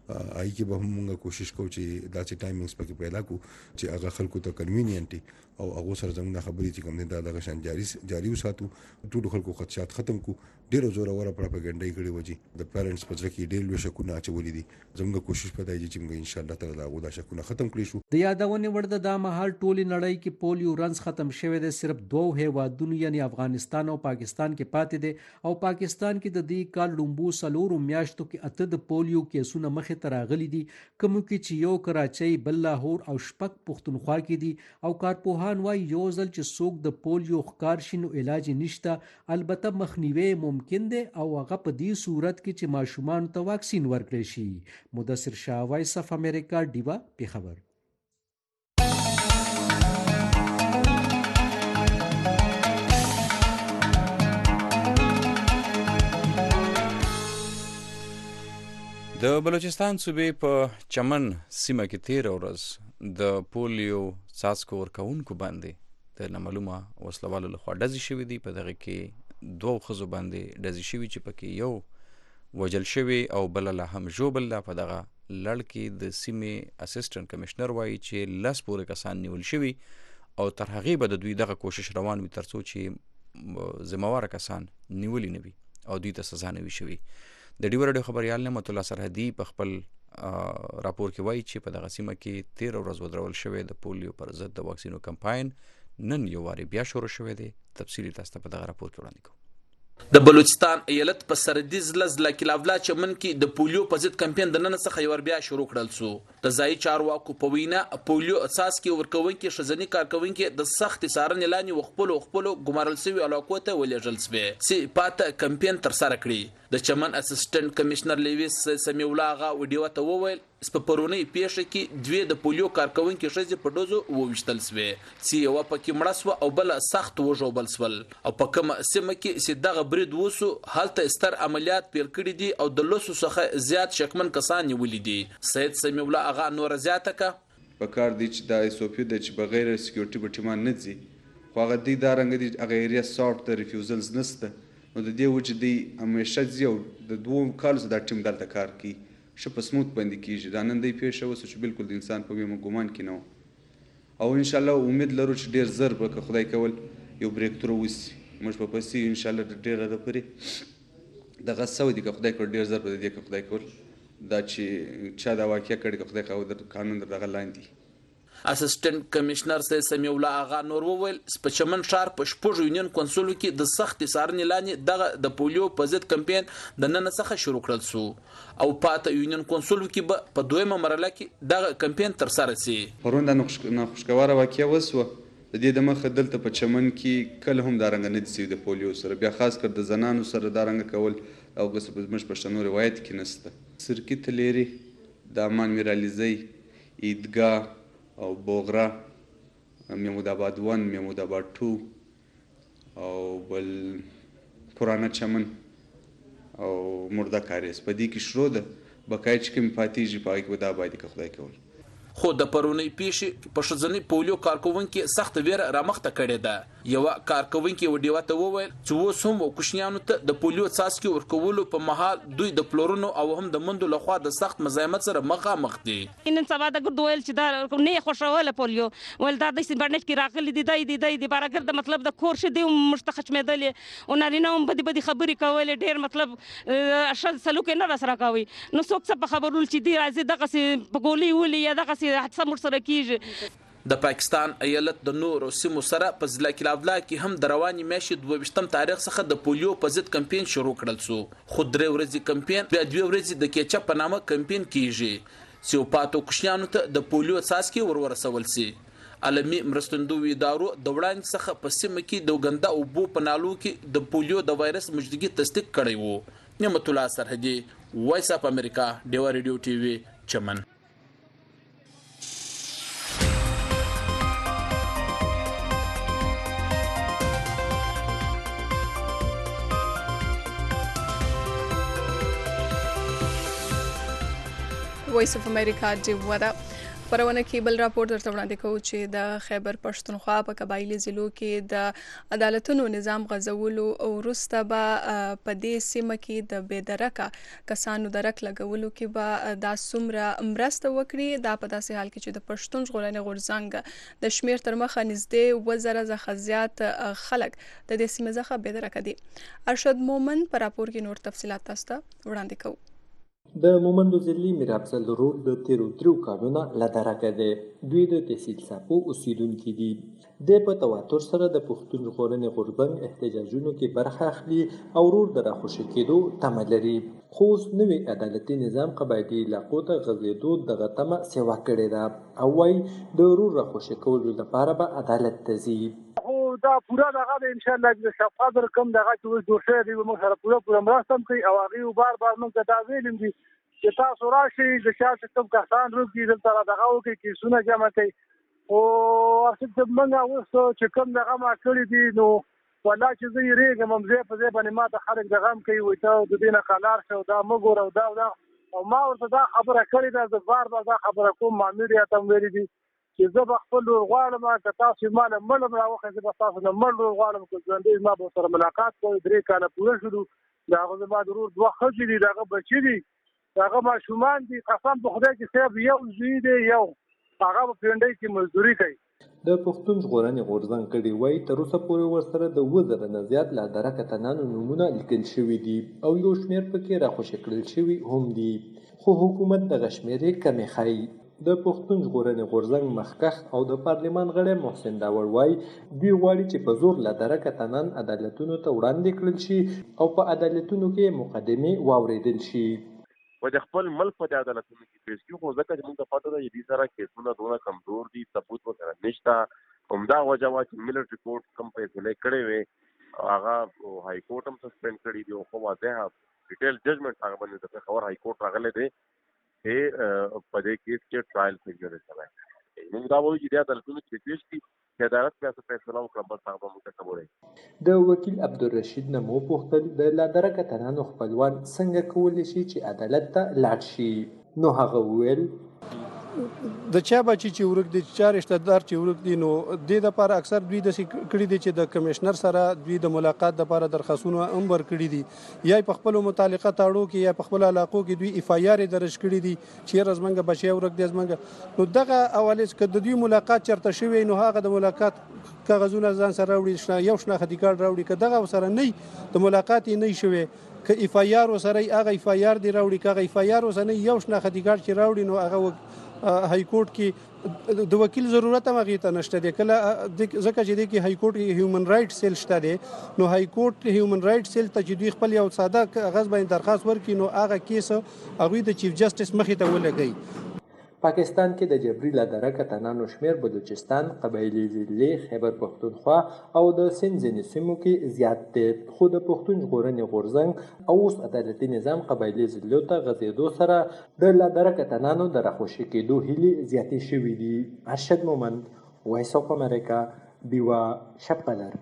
آی کې به موږ کوشش کوو چې دا چې ټایمینګز پکې پیدا کو چې هغه خلکو ته کنوینینټي او هغه سره زموږ خبرې چې کوم دا دغه شان جاری جاری وساتو ټول خلکو خدشات ختم کو ډیرو زوره وره پروپاګاندا کړي وږي د پیرنټس په ځکه کې ډیر لوي شکونه اچولې دي زموږ کوشش پدای چې موږ ان شاء الله تعالی دا غوډه شکونه ختم کړی شو.
د یادونې وړ د دا مهال ټولي نړۍ کې پولیو رنز ختم شوی دی، صرف دوه هیوادونو یعنی افغانستان او پاکستان کې پاتې دي او پاکستان کې د دې کال لومبو سلورو میاشتو کې اته د پولیو کیسونه مخې ته راغلي دي، کوم کې چې یو کراچۍ، بل لاهور او شپږ پښتونخوا کې دي او کارپوهان وايي یو ځل چې څوک د پولیو ښکار شي نو علاج نشته، البته مخنیوي ممکن دی او هغه په دې صورت کې چې ماشومان ته واکسین ورکړي شي. مدثر شاه، وایس اف امریکا، ډیوا، پیښور.
د بلوچستان صوبې په چمن سیمه کې تیر ورځ د پولیو څاڅکو ورکوونکو باندې د نامعلومه وسلوالو لخوا ډزې شوي دي. په دغه کې دوه ښځو باندې ډزې شوي چې پکې یو وجل شوی او بله لا هم ژوبل ده. په دغه لړ کې د سیمې اسسټنټ کمشنر وایي چې لس پورې کسان نیول شوي او تر هغې به د دوی دغه کوشش روان وي تر څو چې ذمهواره کسان نیولي نه وي او دوی ته سزا نه وي شوي. د ډیو راډیو خبریال نعمت الله سرحدي په خپل راپور کې وایي چې په دغه سیمه کې تیر ورځ ودرول شوی د پولیو پر ضد د واکسینو کمپاین نن یو واري بیا شروع شوی دی. تفصیلي تاسو ته په دغه راپور کې وړاندې کوم.
د بلوچستان ایالت په سردیز لزله کې لاولا چمن کې د پولیو په ضد کمپاین د نن څخه یو بیا شروع کړل شو. د ځایي چارواکو په وینا پولیو اساس کې ورکوونکي شزنی کارکوونکي د سخت څارنې لاندې وخپلو خپلو ګمارل شوی علاقو ته ولېږل شوی چې پاته کمپاین تر سره کړي. د چمن اسسټنټ کمشنر لیویس سمیع الله غا وډیو ته وویل په پرونی پیښه کې دوی د پولیو کارکوونکي ښځې په ډوزو وویشتل شوې چې یوه پکې مړه شوه او بله سخت وژوبل شول او په کومه سیمه کې چې دغه برید وسو هلته ستر عملیات پیل کړي دي او د لسو څخه زیات شکمن کسان نیولي دي. سید سمیع الله اغا نور زیاته کا
په کار دی چې د ایسوپی د چې بغیر سکیورټي به ټیمان نه ځي خو هغه دی دا رنګ دي هغه ایریا سارټ د ریفیوزلز نسته نو د دې وجه دی همیشه ځي او د دوو کالو څخه دا ټیم دلته کار کوي ښه په سموت باندې کېږي. دا نن دی پیښه وسو چې بالکل د انسان په ویمه ګمان کې نه و او انشاءالله امید لرو چې ډېر زر به که خدای کول یو بریک ترو وسي موږ په پسې انشاءالله ډېره ده پورې دغه سوی دي که خدای کول ډېر زر به د دې که خدای کول دا چې چا دا واقع کړي که خدای کول د قانون در دغه لاندې.
اسسټنټ کمشنر سید سمیع الله اغا نور وویل په چمن ښار په شپږو یونین کونسلو کې د سخت څارنې لاندې دغه د پولیو په ضد کمپاین د نن څخه شروع کړل شو او پاته یونین کونسلو کې به په دویمه مرحله کې دغه کمپاین تر سره شي.
پرون د ناخوشګواره واقعه وسوه د دې د مخه دلته په چمن کې کله هم دا رنګ نه دي د پولیو سره بیا خاص کر د زنانو سره دا رنګ کول او ګس په زموږ پښتنو روایت کې نسته. سرکټ لري د امان میرالیزي عیدګاه او بوغرا محمود آباد ون محمود آباد ټو او بل پرانه چمن او مرده کاریس په دې کې شروع ده بقای چې کوم پاتېږي په هغې کې به دا باید که خدای کول.
خو د پرونی پیښې په ښځنۍ پولیو کارکوونکي سخت ویره رامخته کړې ده. یوه کارکوونکي وډیوه ته وویل چې اوس هم کوچنیانو ته د پولیو څاڅکي ورکولو په مهال دوی د پلورونو او هم د مندو لخوا د سخت مزاحمت سره مخامخ دي.
نن سبا د ګرد ویل چې دا نه خوښوله پولیو ول دا د سیمبرنټ کې راغلي دي دی دی دی بارګر د مطلب د کور شه دی مشتخ چمېدلې او نارینه هم بدی بدی خبرې کولې ډېر مطلب اشد سلوک نه راسره کوي نو څوک څه په خبرول چې دی راځي دغه په ګولي ولي یا دغه حادثه مرسره کیږي.
د پاکستان ایالت د نورو سیمو سره په ضلع کلاولا کې هم د رواني میاشتې دوه ویشتم تاریخ څخه د پولیو په ضد کمپاین شروع کړل شو خو درې ورځې کمپاین بیا دوه ورځې د کیچپ په نامه کمپاین کیږي چې پاتو کوچنیانو ته د پولیو څاڅکي ورورسول شي. عالمي مرستندوی ادارو د وړاندې څخه په سیمه کې د ګنده او بو په نالو کې د پولیو د وایرس موجودګي تصدیق کړی وو. نعمت الله سرحدي، وایس اف امریکا، ډیوا ریډیو ټي وي، چمن.
وایس اف امریکا ډیوا ده. خبرونه کې بل راپور درته وړاندې کوو چې د خیبر پښتونخوا په قبایلی ضلعو کې د عدالتونو نظام غځولو وروسته به په دې سیمه کې د بېدرکه کسانو درک لګولو کې به دا څومره مرسته وکړي. دا په داسې حال کې چې د پښتون ژغورنې غورځنګ د شمېر تر مخه نږدې اووه زره څخه زیات خلک د دې سیمې څخه بېدرکه دي. ارشد مومن په راپور کې نور تفصیلات تاسو ته وړاندې کوو.
د مومندو ضلعي میر افضل رول د تیرو درو کالونو له درکه دی. دوی د تحصیل ساپو اوسیدونکي دي. دی په تواتر سره د پښتون ژغورنې غورځنګ احتجاجونو کې برخه اخلي او ورور د راخوشي کېدو تمه لري. خو اوس نوی عدالتي نظام قبایلي علاقو ته غځېدو دغه تمه سیوا کړې ده او وایي د ورور راخوشي کولو لپاره به عدالت ته ځي.
دا پورا دغه د ان شاء الله د شفاف رقم دغه چې جوړ شوی دی موږ سره پورا پورا مرسته کوي او هغه بار بار موږ ته دا ویلم دي چې تاسو راشئ د شاسته کوم کسان روږي دلته دغه وکړي چې سونه جمع کوي او اصل موږ اوس چې کوم دغه ما کړی دي نو ولا چې زه ریګم مزه په ځای باندې ما ته خلک دغه کوي وي ته د دینه قلار شو دا موږ او دا او ما ورته دا خبره کړې ده د بار بار دا خبره کوم مامور یا تم ویلي دي چې زه به خپل ورور غواړم که تاسو ما نه مړم راوخه زه به تاسو نه مړ ورور غواړم که ژوندی ما به سره ملاقات کوي. درې کاله پوره شولو د هغه زما د ورور دوه ښځې دي د هغه بچي دي د هغه ماشومان دي. قسم په خدای چې صاحب یو زوی دی یو هغه په پنډۍ کې مزدوري کوي.
د پښتون ژغورنې غورځنګ کډې وایي تر اوسه پورې ورسره د اووه زره نه زیات له درکه تنانو نومونه لیکل شوي دي او یو شمېر پکې راخوشي کړل شوي هم دي. خو حکومت دغه شمېرې کمې ښایي. د پښتون ژغورنې غورځنګ مخکښ او د پارلمان غړی محسن داوړ وایي دوی غواړي چې په زور له درکه تنان عدالتونو ته وړاندې کړل شي او په عدالتونو کې مقدمې واورېدل شي.
و د خپل ملک په عدالتونو کې پیش کیږي خو ځکه چې موږ ته پته ده چې دې سره کیسونه دونه کمزور دي ثبوت ورسره نشته. همدا وجه وه چې ملټري کورټ کوم فیصلې کړې وې هغه های کورټ هم سسپینډ کړي دي او خو واضحه ډیټیل ججمنټ هغه باندې د پېښور های کورټ راغلی دی چې په دې کیس کې ټرایل څنګه شوی. موږ دا وایو چې د عدالتونو کې پیش کړي چې عدالت بیا څه فیصله وکړي بس هغه به موږ ته ووایي.
د وکیل عبدالرشید نه مو پوښتل د لا درکه تنانو خپلوان څنګه کولی شي چې عدالت ته لاړ شي. نو هغه وویل
د چا بچی چې ورک دي چا رشتہ دار چې ورک دي نو د دې لپاره اکثر دوی د کړي دي چې د کمشنر سره دوی د ملاقات لپاره درخواستونه هم ورکړي دي یا په خپل متعلقه تاړو کې یا په خپل علاقو کې دوی اف آی آر درج کړي دي چې رزمنګ بچي ورک دي زمنګ نو دغه اواله چې د دوی ملاقات چرته شوی نو هغه د ملاقات کاغذونه ځان سره راوړي یو شناختی کارت راوړي که دغه سره نه د ملاقات نه شوی که اف آی آر سره هغه اف آی آر دی راوړي که اف آی آر سره یو شناختی کارت چې راوړي نو هغه های کورټ کې د وکیل ضرورت هم هغې ته نشته دی کله ځکه چې دی کې های کورټ هیومن رایټ سیل شته دی نو های کورټ هیومن رایټ سیل ته چې دوی خپل یو ساده کاغذ باندې درخواست ورکړي نو هغه کیس هغوی د چیف جسټس مخې ته ولګوي.
پاکستان کې د جبري له درکه تنانو شمېر بلوچستان، قبایلي ضلعې، خیبر پښتونخوا او د سند ځینې سیمو کې زیات دی. خو د پښتون ژغورنې غورځنګ او اوس عدالتي نظام قبایلي ضلعو ته غځېدو سره د له درکه تنانو د راخوشي کېدو هیلې زیاتې شوي دي. ارشد مومند، وایس اف امریکا، بیوا، شب قلر.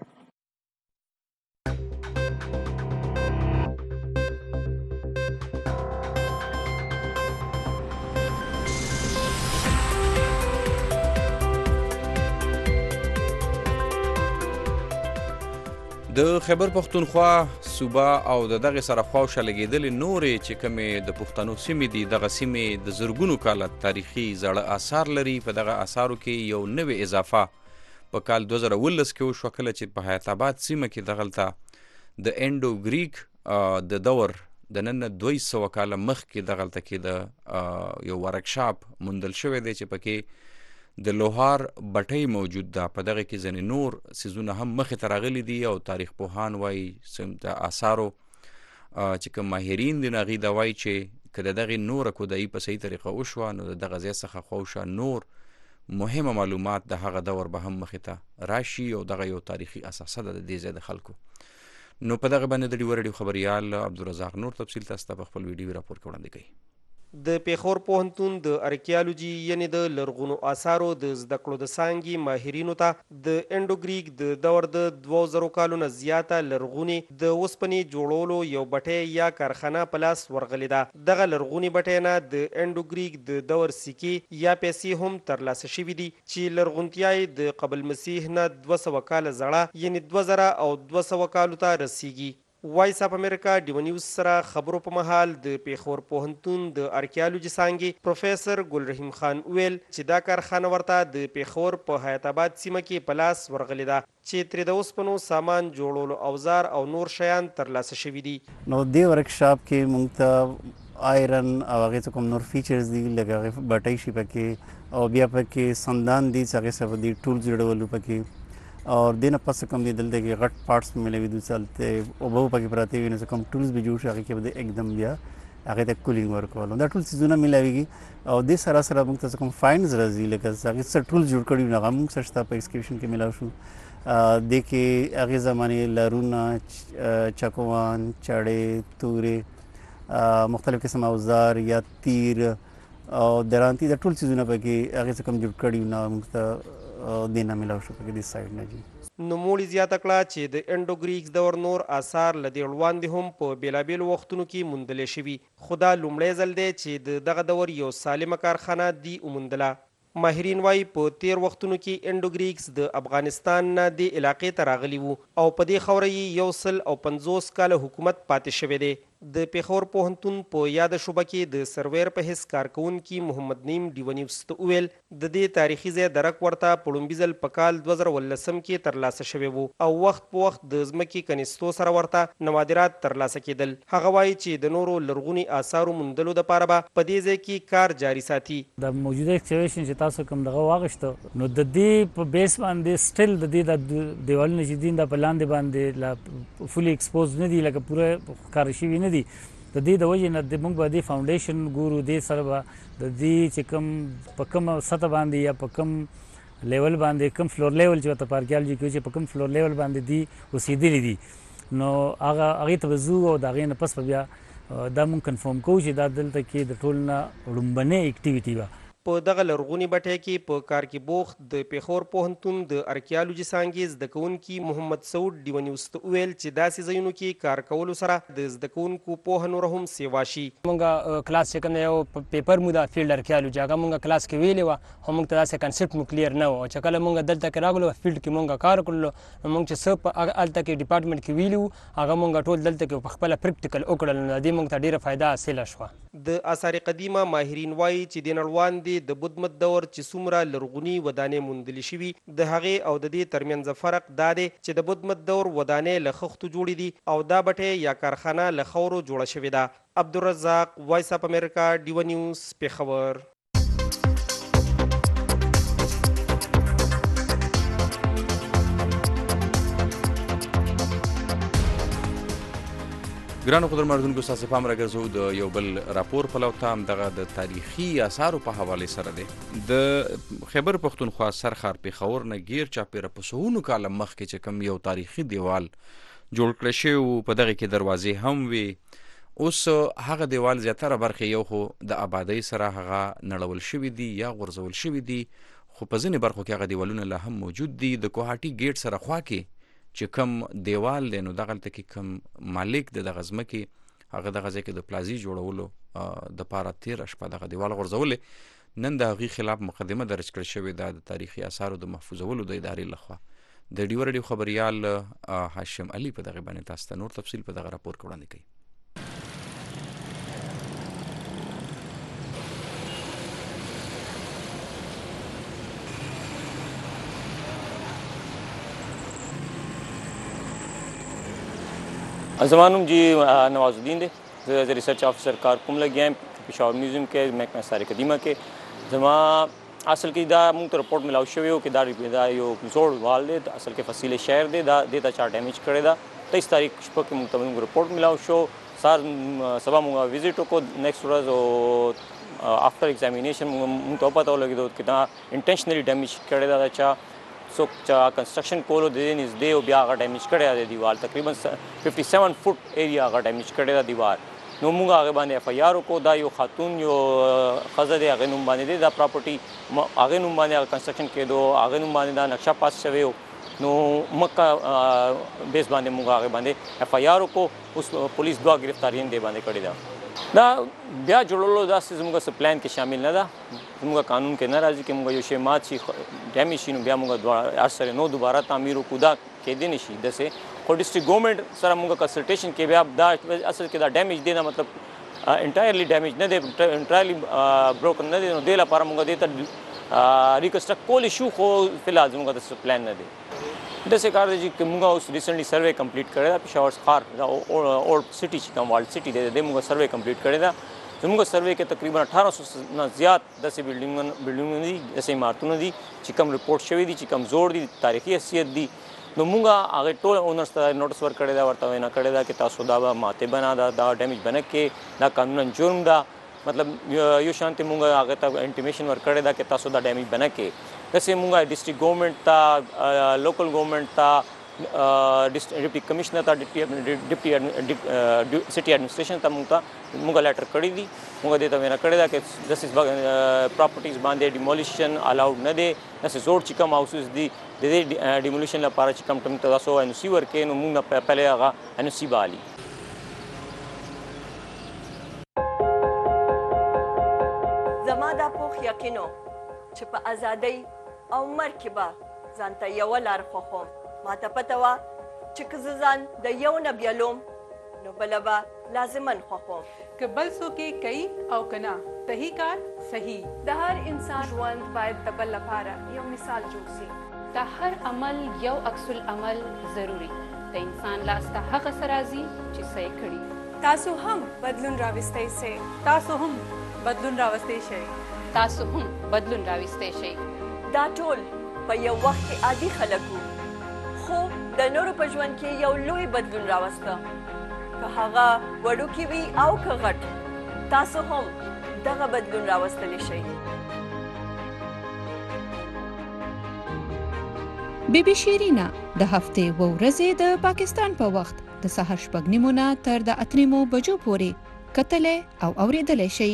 د خیبر پښتونخوا صوبه او د دغه سره خواوشه لګېدلې نورې چې کومې د پښتنو سیمې دي دغه سیمې د زرګونو کاله تاریخي زاړه آثار لري. په دغه آثارو کې یو نوې اضافه په کال دوه زره اوولس کې وشوه کله چې په حیات آباد سیمه کې دغلته د انډو ګریک د دور د نن دوه سوه کاله مخکې دغلته کې د یو ورکشاپ موندل شوی دی چې پکې د لوهار بټۍ موجود ده. په دغه کې ځینې نور څیزونه هم مخې ته راغلي دي او تاریخ پوهان وایي د آثارو چې کوم ماهرین دي نو هغوی دا وایي چې که د دغې نوره کودایي په صحیح طریقه وشوه نو د دغه ځای څخه خواوشه نور مهمه معلومات د هغه دور به هم مخې ته راشي او دغه یو تاریخي اساسه ده د دې ځای د خلکو. نو په دغه باندې د ډیوه راډیو خبریال عبدالرزاق نور تفصیل تاسو ته په خپل ویډیو راپور کې وړاندې کوي.
د پیښور پوهنتون د ارکیالوجي یعنی د لرغونو آثارو د زده کړو د څانګې ماهرینو ته د انډوګریک د دور د دوه زرو کالو نه زیاته لرغونې د اوسپنې جوړولو یو بټۍ یا کارخانه په لاس ورغلې ده. دغه لرغونې بټۍ نه د انډوګریک د دور سکې یا پیسې هم ترلاسه شوي دي چې لرغونتیا یې د قبل مسیح نه دوه سوه کاله زړه یعنې دوه زره او دوه سوه کالو ته رسیږي. وایس اف امریکا ډیو نیوز سره خبرو په مهال د پیښور پوهنتون د ارکیالوجي څانګې پروفیسر ګلرحیم خان ویل چې دا کارخانه ورته د پیښور په حیات آباد سیمه کې په لاس ورغلې ده چې ترې د اوسپنو سامان جوړولو اوزار او نور شیان ترلاسه شوي دي.
نو دې ورکشاپ کې موږ ته آیرن او هغې څه کوم نور فیچرز دي لکه هغې بټۍ شي پکې او بیا پکې سندان دي چې هغې سره دي ټولز جوړولو پکې और दिन पस कम दी दलते कि गट पार्ट्स मिले भी चलते और बहु पकी प्राते हुए से कम टूल्स भी जोड़ आगे के बदे एकदम बिया आगे तक कूलिंग वर्क वालों दा टूल्स जुना मिलाएगी और दे सारा सारा मुक्त से कम फाइंड्स रजी लेकर आगे से टूल्स जोड़ कर ना हम सस्ता पर एक्सक्यूशन के मिलाओ शू देखे आगे ज़माने लारूना चकवान चढ़े तूरे मुख्तलिफ किस्म औजार या तीर और दरांती दा टूल्स जुना पर कि आगे से कम जोड़ कर ना मुक्त دینا ملاو شو په دې سایډ نه جی.
نوموړي زیاته کړه چې د انډوګریکس دور نور آثار له دې وړاندې هم په بېلابېلو وختونو کې موندلی شوي خو دا لومړی ځل دی چې د دغه دور یو سالمه کارخانه دی وموندله. ماهرین وایي په تیر وختونو کې انډوګریکس د افغانستان نه دې علاقې ته راغلي وو او په دې خاوره یې یو سل او پنځوس کاله حکومت پاتې شوی دی. د پیښور پوهنتون په یاده شوبه کې د سرویر په حیث کارکوونکي محمد نیم ډیو نیوز ته وویل د دې تاریخي ځای درک ورته په لومړي ځل په کال دوه زره اوولسم کې ترلاسه شوی و او وخت په وخت د ځمکې کنیستو سره ورته نوادرات ترلاسه کېدل. هغه وایي چې د نورو لرغوني آثارو موندلو دپاره به په دې ځای کې کار جاري ساتي.
د موجوده اکسکیویشن چې تاسو کوم دغه واغشته نو د دې په بیس باندې سټیل د دې د دیوالونه چې دي دا په لاندې باندې فولي ایکسپوز نه دي لکه پوره ښکاره شوي نه دي. د دې د وجې نه د موږ به دې فاونډیشن ګورو دې سره به د دې چې کوم په کوم سطح باندې یا په کوم لیول باندې کوم فلور لیول چې ورته په ارکیالوجي کې چې په کوم فلور لیول باندې دي اوسېدلي دي نو هغه هغې ته به ځو او د هغې نه پس به بیا دا موږ کنفرم کوو چې دا دلته کې د ټول نه لومبنۍ اکټیویټي وه.
په دغه لرغونې بټۍ کې په کار کې بوخت د پیښور پوهنتون د ارکیالوجي څانګې زده کوونکي محمد سعود ډیو نیوز ته وویل چې داسې ځایونو کې کار کولو سره د زده کوونکو پوهه نوره هم سیوا شي.
مونږ کلاس چې کوم یو پیپر مو د فیلډ ارکیالوجي هغه مونږ کلاس کې ویلې وه خو مونږ ته داسې کنسپټ مو کلیر نه و او چې کله مونږ دلته کې راغلو فیلډ کې مونږ کار کړلو نو مونږ چې څه په هلته کې ډپارټمنټ کې ویلي وو هغه مونږ ټول دلته کې په خپله پریکټیکل وکړل نو د دې مونږ ته ډېره فایده حاصله شوه.
د آثار قدیمه ماهرین وایي چې د نړواندې د بدمت دور چې څومره لرغوني ودانې موندلې شوي د هغې او د دې ترمنځ فرق دا دی چې د بدمت دور ودانې له خښتو جوړې دي او دا بټۍ یا کارخانه له خاورو جوړه شوې ده. عبدالرزاق وایس اف امریکا ډیو نیوز پیښور.
ګرانو قدرمنو ستاسو پام راګرځو د یو بل راپور په لور ته همدغه د تاریخي آثارو په حواله سره دی. د خیبر پښتونخوا سرخار پیښور نه غیر چاپیره په سهونو کاله مخکې چې کوم یو تاریخي دیوال جوړ کړی شوی په دغه کې دروازې هم وي. اوس هغه دیوال زیاتره برخې یو خو د آبادۍ سره هغه نړول شوي دي یا غورځول شوي دي خو په ځینې برخو کې هغه دیوالونه لا هم موجود دي. د کوهاټي ګیټ سره خوا کې چې کوم دیوال دی نو دغلته کې کوم مالک د دغه ځمکې هغه دغه ځای کې د پلازي جوړولو دپاره تېره شپه دغه دیوال غورځولې نن د هغې خلاف مقدمه درج کړل شوې ده د تاریخي آثارو د محفوظولو د ادارې لخوا. د ډیو رډیو خبریال هاشم علي په دغه باندې تاسو ته نور تفصیل په دغه راپور کې وړاندې کوي.
زما نوم جی نواز الدین دی زه ایز ریسرچ آفیسر کار کوم لګیا یم پېښور میوزیم کې محکمه آثار قدیمه کې. زما اصل کې دا موږ ته رپورټ ملاو شوی و چې دا یو زوړ وال دی اصل کې فصیل شهر دی دا دې ته چا ډیمیج کړی ده. تیئیس تاریخ شپه کې موږ ته موږ رپورټ ملاو شو سار سبا موږ وزټ وکړو نیکسټ ورځ او آفټر ایگزامینیشن موږ ته پته ولګېدو چې دا انټینشنلی ډیمیج کړی ده چا څوک چې کنسټرکشن کولو د دې نږدې او بیا هغه ډیمیج کړی دی دیوال تقریبا ففټي سیون فوټ ایریا هغه ډیمیج کړی دی دیوال. نو موږ هغه باندې اف آی آر کو دا یو خاتون یو خزه دی هغه نوم باندې دا پراپرټي هغه نوم باندې هغه کنسټرکشن کېدو هغه نوم باندې دا نقشه پاس شوی نو مکه بیس باندې موږ هغه باندې اف آی آر کو اوس پولیس دوه گرفتاریان دی باندې کړی دا دا بیا جوړولو دا زموږ څه پلان کې شامل نه ده زموږ قانون کې نه راځي چې موږ یو شی مات شي ډیمیج شي نو بیا موږ دوه اثر نو دوباره تعمیر وکړو دا کېدی نشي داسې خو ډسټرکټ ګورنمنټ سره موږ کنسلټیشن کې بیا دا اصل کې دا ډیمیج دی نه مطلب انټایرلی ډیمیج نه دی انټایرلی بروکن نه دی نو دې لپاره موږ دې ته ریکنسټرکټ کولی شو خو فلحال زموږ داسې پلان نه دی داسې کار دی چې موږ اوس ریسنټلی سروے کمپلیټ کړی ده پېښور ښار دا اولډ سټي چې کوم والډ سټي دی د موږ سروے کمپلیټ کړی ده زموږ سروے کې تقریبا اٹھارہ سو نه زیات داسې بلډینګونه بلډینګونه دي داسې عمارتونه دي چې کوم رپورټ شوي دي چې کوم زوړ دي تاریخي حیثیت دي نو موږ هغه ټول اونرز ته نوټس ورکړی دا ورته وینا کړې ده چې تاسو دا به ماته بنا دا دا ډیمیج بنه کې دا قانونا جرم ده مطلب یو شانتي موږ هغه ته انټیمیشن ورکړی ده چې تاسو دا ډیمیج بنه کې داسې موږ ډسټرکټ ګورنمنټ ته لوکل ګورنمنټ ته ډپټي کمشنر ته ډپټي سټي ایڈمنسټریشن ته موږ ته موږ لیټر کړی دي موږ دې ته وینا کړې ده چې داسې پراپرټیز باندې ډیمولیشن الاؤډ نه دی داسې زوړ چې کوم هاوسز دي د دې ډیمولیشن لپاره چې کوم ټیم ته تاسو ان او سی ورکې نو موږ نه پهلې هغه ان او سی به علي
زما دا پوخ یقینو چې په ازادۍ او مرګ کې به ځان ته یوه لار خوښوم ما ته پته وه چې که زه ځان د یو نه بیلوم نو بله به لازما خوښوم
که بل څوک یې کوي او که نه صحیح کار صحیح
د هر انسان ژوند باید د بل لپاره یو مثال جوړ سي
د هر عمل یو عکس العمل ضروري د انسان لاس ته هغه څه راځي چې څه یې کړي
تاسو هم بدلون راوستی سئ
تاسو هم بدلون راوستی شئ
تاسو هم بدلون راوستی شئ
دا ټول په یو وخت کې عادي خلک وو خو د نورو په ژوند کې یو لوی بدلون راوسته که هغه وړوکی وي او که غټ تاسو هم دغه بدلون راوستلی شئ
بی بی شیرینا د هفتې و ورځې د پاکستان په وخت د سهار شپږ نیمو نه تر د اته نیمو بجو پورې کتلی او اوریدلی شئ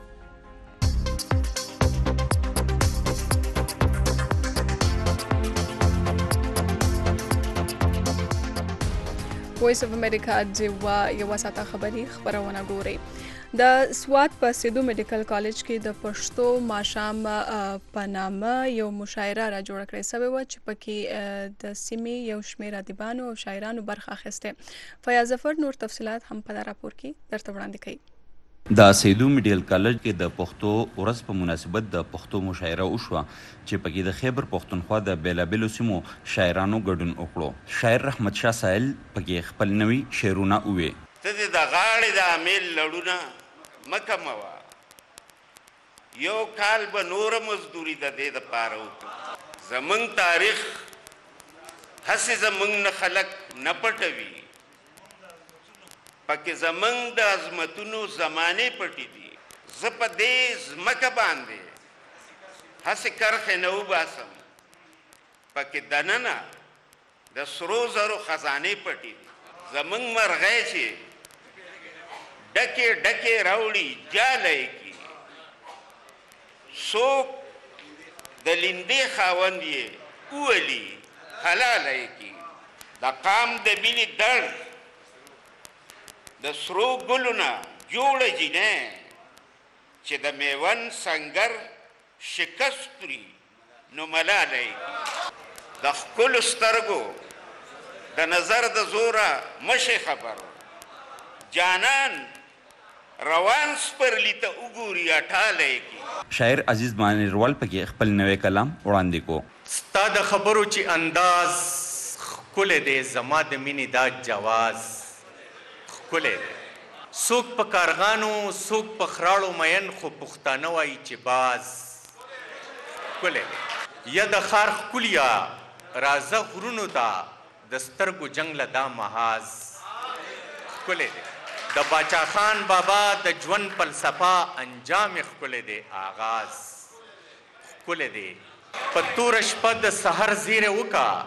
وایس اف امریکا جوا یو ساته خبري خبرونه ګوري د سوات په سیدو میډیکل کالج کې د پښتو ماشام په نامه یو مشاعره را جوړه کړې سوې و چې پکې د سیمې یو شمېر ادیبانو او شاعرانو برخه اخیسته فیاض ظفر نور تفصيلات هم په دا راپور کې درته وړاندې کوي
د سیدو میډیکل کالج کې د پښتو ورځ په مناسبت د پښتو مشاعره وشوه چې پکې د خیبر پښتونخوا د بیلابیلو سیمو شاعرانو ګډون وکړو شاعر رحمت شاه سائل پکې خپل نوي شعرونه وویل
ته د غاړې د امیل لړونه مه کموه یو کال به نوره مزدوري د دې دپاره وکړو زموږ تاریخ هسې زموږ نه خلک نه پټوي پکې زمونږ د عظمتونو زمانې پټې دي زه په دې ځمکه باندې هسې کرښې نه وباسم پکې دننه د سرو زرو خزانې پټې دي زمونږ مرغۍ چې ډکې ډکې راوړي جالی کي څوک د لیندې خاوند یې وولي حلالی کي د قام د مینې درد د سرو ګلونه جوړه جینۍ چې د میوند سنګر شکست خوري نو ملالی د ښکلو سترګو د نظر د زوره مشې خبر جانان روان سپرلی ته وګوري اټالی کی
شاعر عزیز مانیروال پکې خپل نوی کلام وړاندې کو
ستا د خبرو چې انداز ښکلی دی زما د مینې دا جواز ښکلی دی څوک په کارغانو څوک په خراړو مین خو پښتانه وایي چې باز ښکلی دی یا د ښار ښکلیا راځه غرونو ته د سترګو جنګ له دا محاذ ښکلی دی د باچا خان بابا د ژوند فلسفه انجام ښکلی دی آغاز ښکلی دی په توره شپه د سحر زیری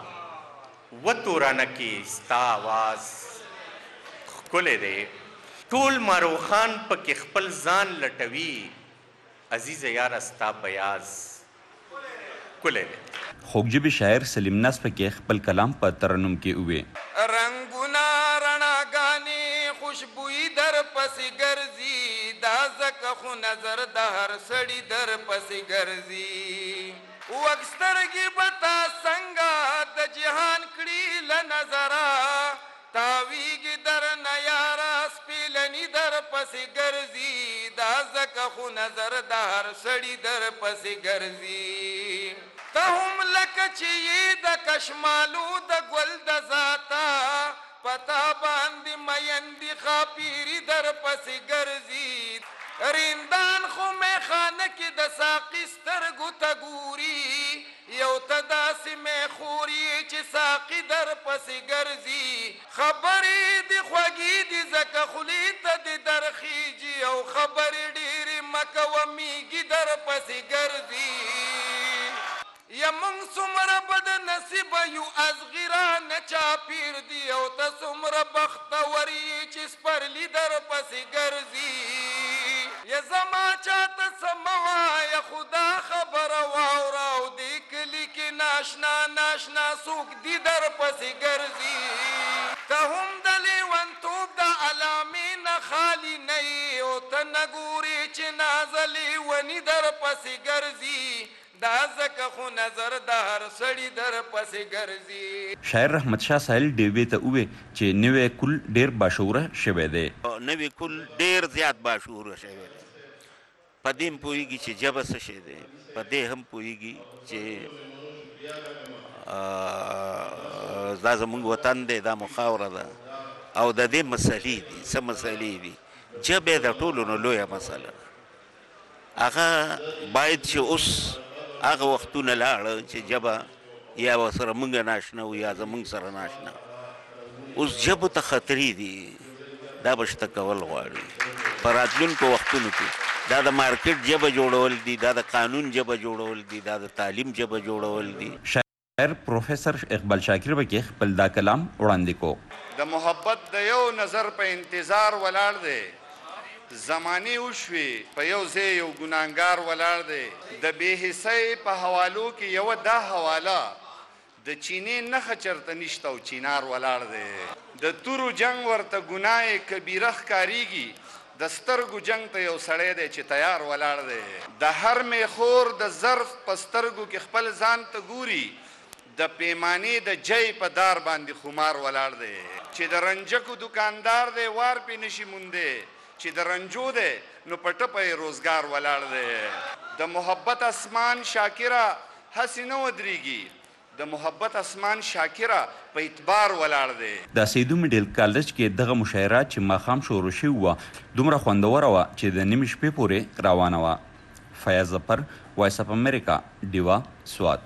وکړه و تورانه کې ستا آواز ښکلی دی ټول ماروخان پکې خپل ځان لټوي عزیز یار استا بیاز کله
خوږژبي شاعر سلیم ناز پکې خپل کلام په ترنم کې وې
رنگونه رڼاګانې خوشبوئی در پسې ګرځي دا ځکه خو نظر د هر سړي در پسې ګرځي وکسترګي بتا څنګه د جهان کړي له نظره تاویږي در نه یاره سپیلني در پسې ګرځي دا ځکه خو نظر د هر سړي در پسې ګرځي ته هم لکه چې یې د کشمالو د ګل د ذاته پتا باندې میندې خاپیري در پسې ګرځي رندان خو میخانه کې د ساقي سترګو ته ګوري یو ته داسې میخوري چې ساقي در پسې ګرځي خبرې دې خوږې دي ځکه خولې ته دې درخیږي او خبرې ډېرې مه کوه میږي در پسې ګرځي یا موږ څومره بد نصیبه یو ازغرانه چاپیر دي او ته څومره بختور یې چې سپرلي در پسې ګرځي یا زما چاته څه مه وایه خدا خبره واوره او دې کلي کې ناشنا ناشنا څوک دي در پسې ګرځي ته هم د لیونتوب د علامې نه خالي نه یې او ته نه ګورې چې نازلې ونې در پسې ګرځي دا ځکه خو نظر د هر سړي در پسې ګرځي
شاعر رحمت شاه ساحل ډیوې ته ووې چې نوی کل ډیر باشعوره شوی دی
نوی کل ډیر زیات باشعوره شوی دی په دې هم پوهېږي چې ژبه څه شی دی په دې هم پوهېږي چې دا زموږ وطن دی دا مو خاوره ده او د دې مسلې دي څه مسلې دي ژبه د ټولو نه لویه مسله هغه باید چې اوس هغه وختونه لاړه چې ژبه یا ورسره موږ ناشنا وو یا زموږ سره ناشنا اوس ژبو ته خطرې دي دا به شته کول غواړي په راتلونکو وختونو کې دا د مارکیټ ژبه جوړول دي دا د قانون ژبه جوړول دي دا د تعلیم ژبه جوړول دي
شاعر پروفیسر اقبال شاکر به خپل دا کلام وړاندې کو
د محبت د یو نظر په انتظار ولاړ دی زمانی وشوي په یو ځای یو ګناهګار ولاړ دی د بې حسۍ په حوالو کې یوه دا حواله د چینې نښه چرته نشته او چینار ولاړ دی د تورو جنگ ورته ګناه کبیره ښکارېږي د سترګو جنگ ته یو سړی دی چې تیار ولاړ دی د هر میخور د ظرف په سترګو کې خپل ځان ته ګوري د پیمانې د جی په دار باندې خمار ولاړ دی چې د رنجکو دکاندار دی وار پې نشي مونده چې د رنجو دی نو په ټپه یې روزګار ولاړ دی د محبت اسمان شاکره هسې نه ودرېږي د محبت اسمان شاکره په اعتبار ولاړ دی
د سیدو میډیل کالج کې دغه مشاعره چې ماښام شروع شوې وه دومره خوندوره وه چې د نیمې شپې پورې روانه وه فیاض ظفر وایس اف امریکا ډیوا سوات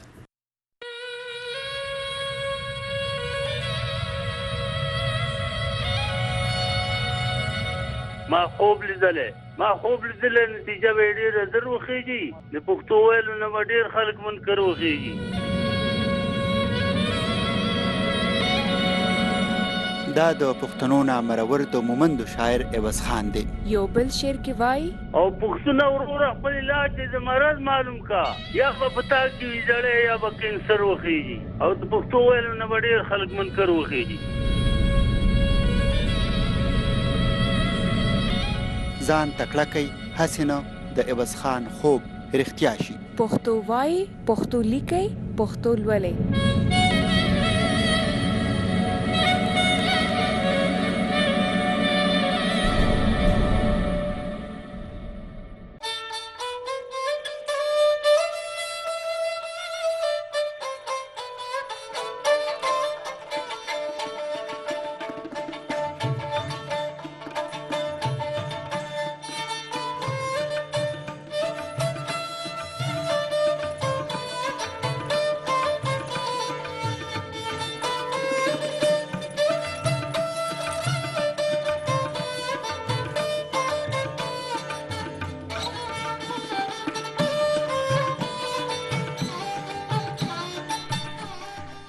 ما خوب لیدلې ما خوب لیدلې نتیجه به ډېره زر وخیږي د پښتو ویلو نه به ډېر خلک منکر وخیږي
دا د پښتنو نامرور د مومندو شاعر عوض خان دی
یو بل شعر کې وایي
او پښتونه وروره خپل علاج د مرض معلوم کا یا به پتا کې ویجړې یا به کینسر وخیږي او د پښتو ویلو نه به ډېر خلک منکر وخیږي
ځان تکړه کوي هسې نه د عوض خان خوب رښتیا شي
پښتو وایي پښتو لیکئ پښتو لولئ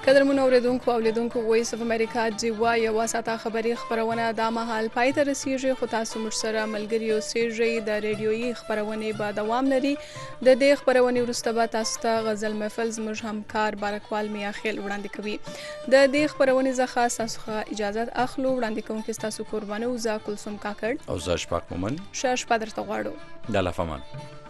قدرمنو اوریدونکو او لیدونکو وایس اف امریکا جوا یو ساته خبری خبرونه د مهال پای ته رسیږي خو تاسو موږ سره ملګری اوسئ د ریډیويي خبرونه به دوام لري د دې خبرونه وروسته به تاسو ته غزل محفل زموږ همکار بارکوال میا خیل وړاندې کوي د دې خبرونه ځخه تاسو اجازه اخلو وړاندې کوم چې تاسو قربانو زا کلثوم کاکړ
او زا شپاک مومن
شاش پدرته غواړو
د لافمان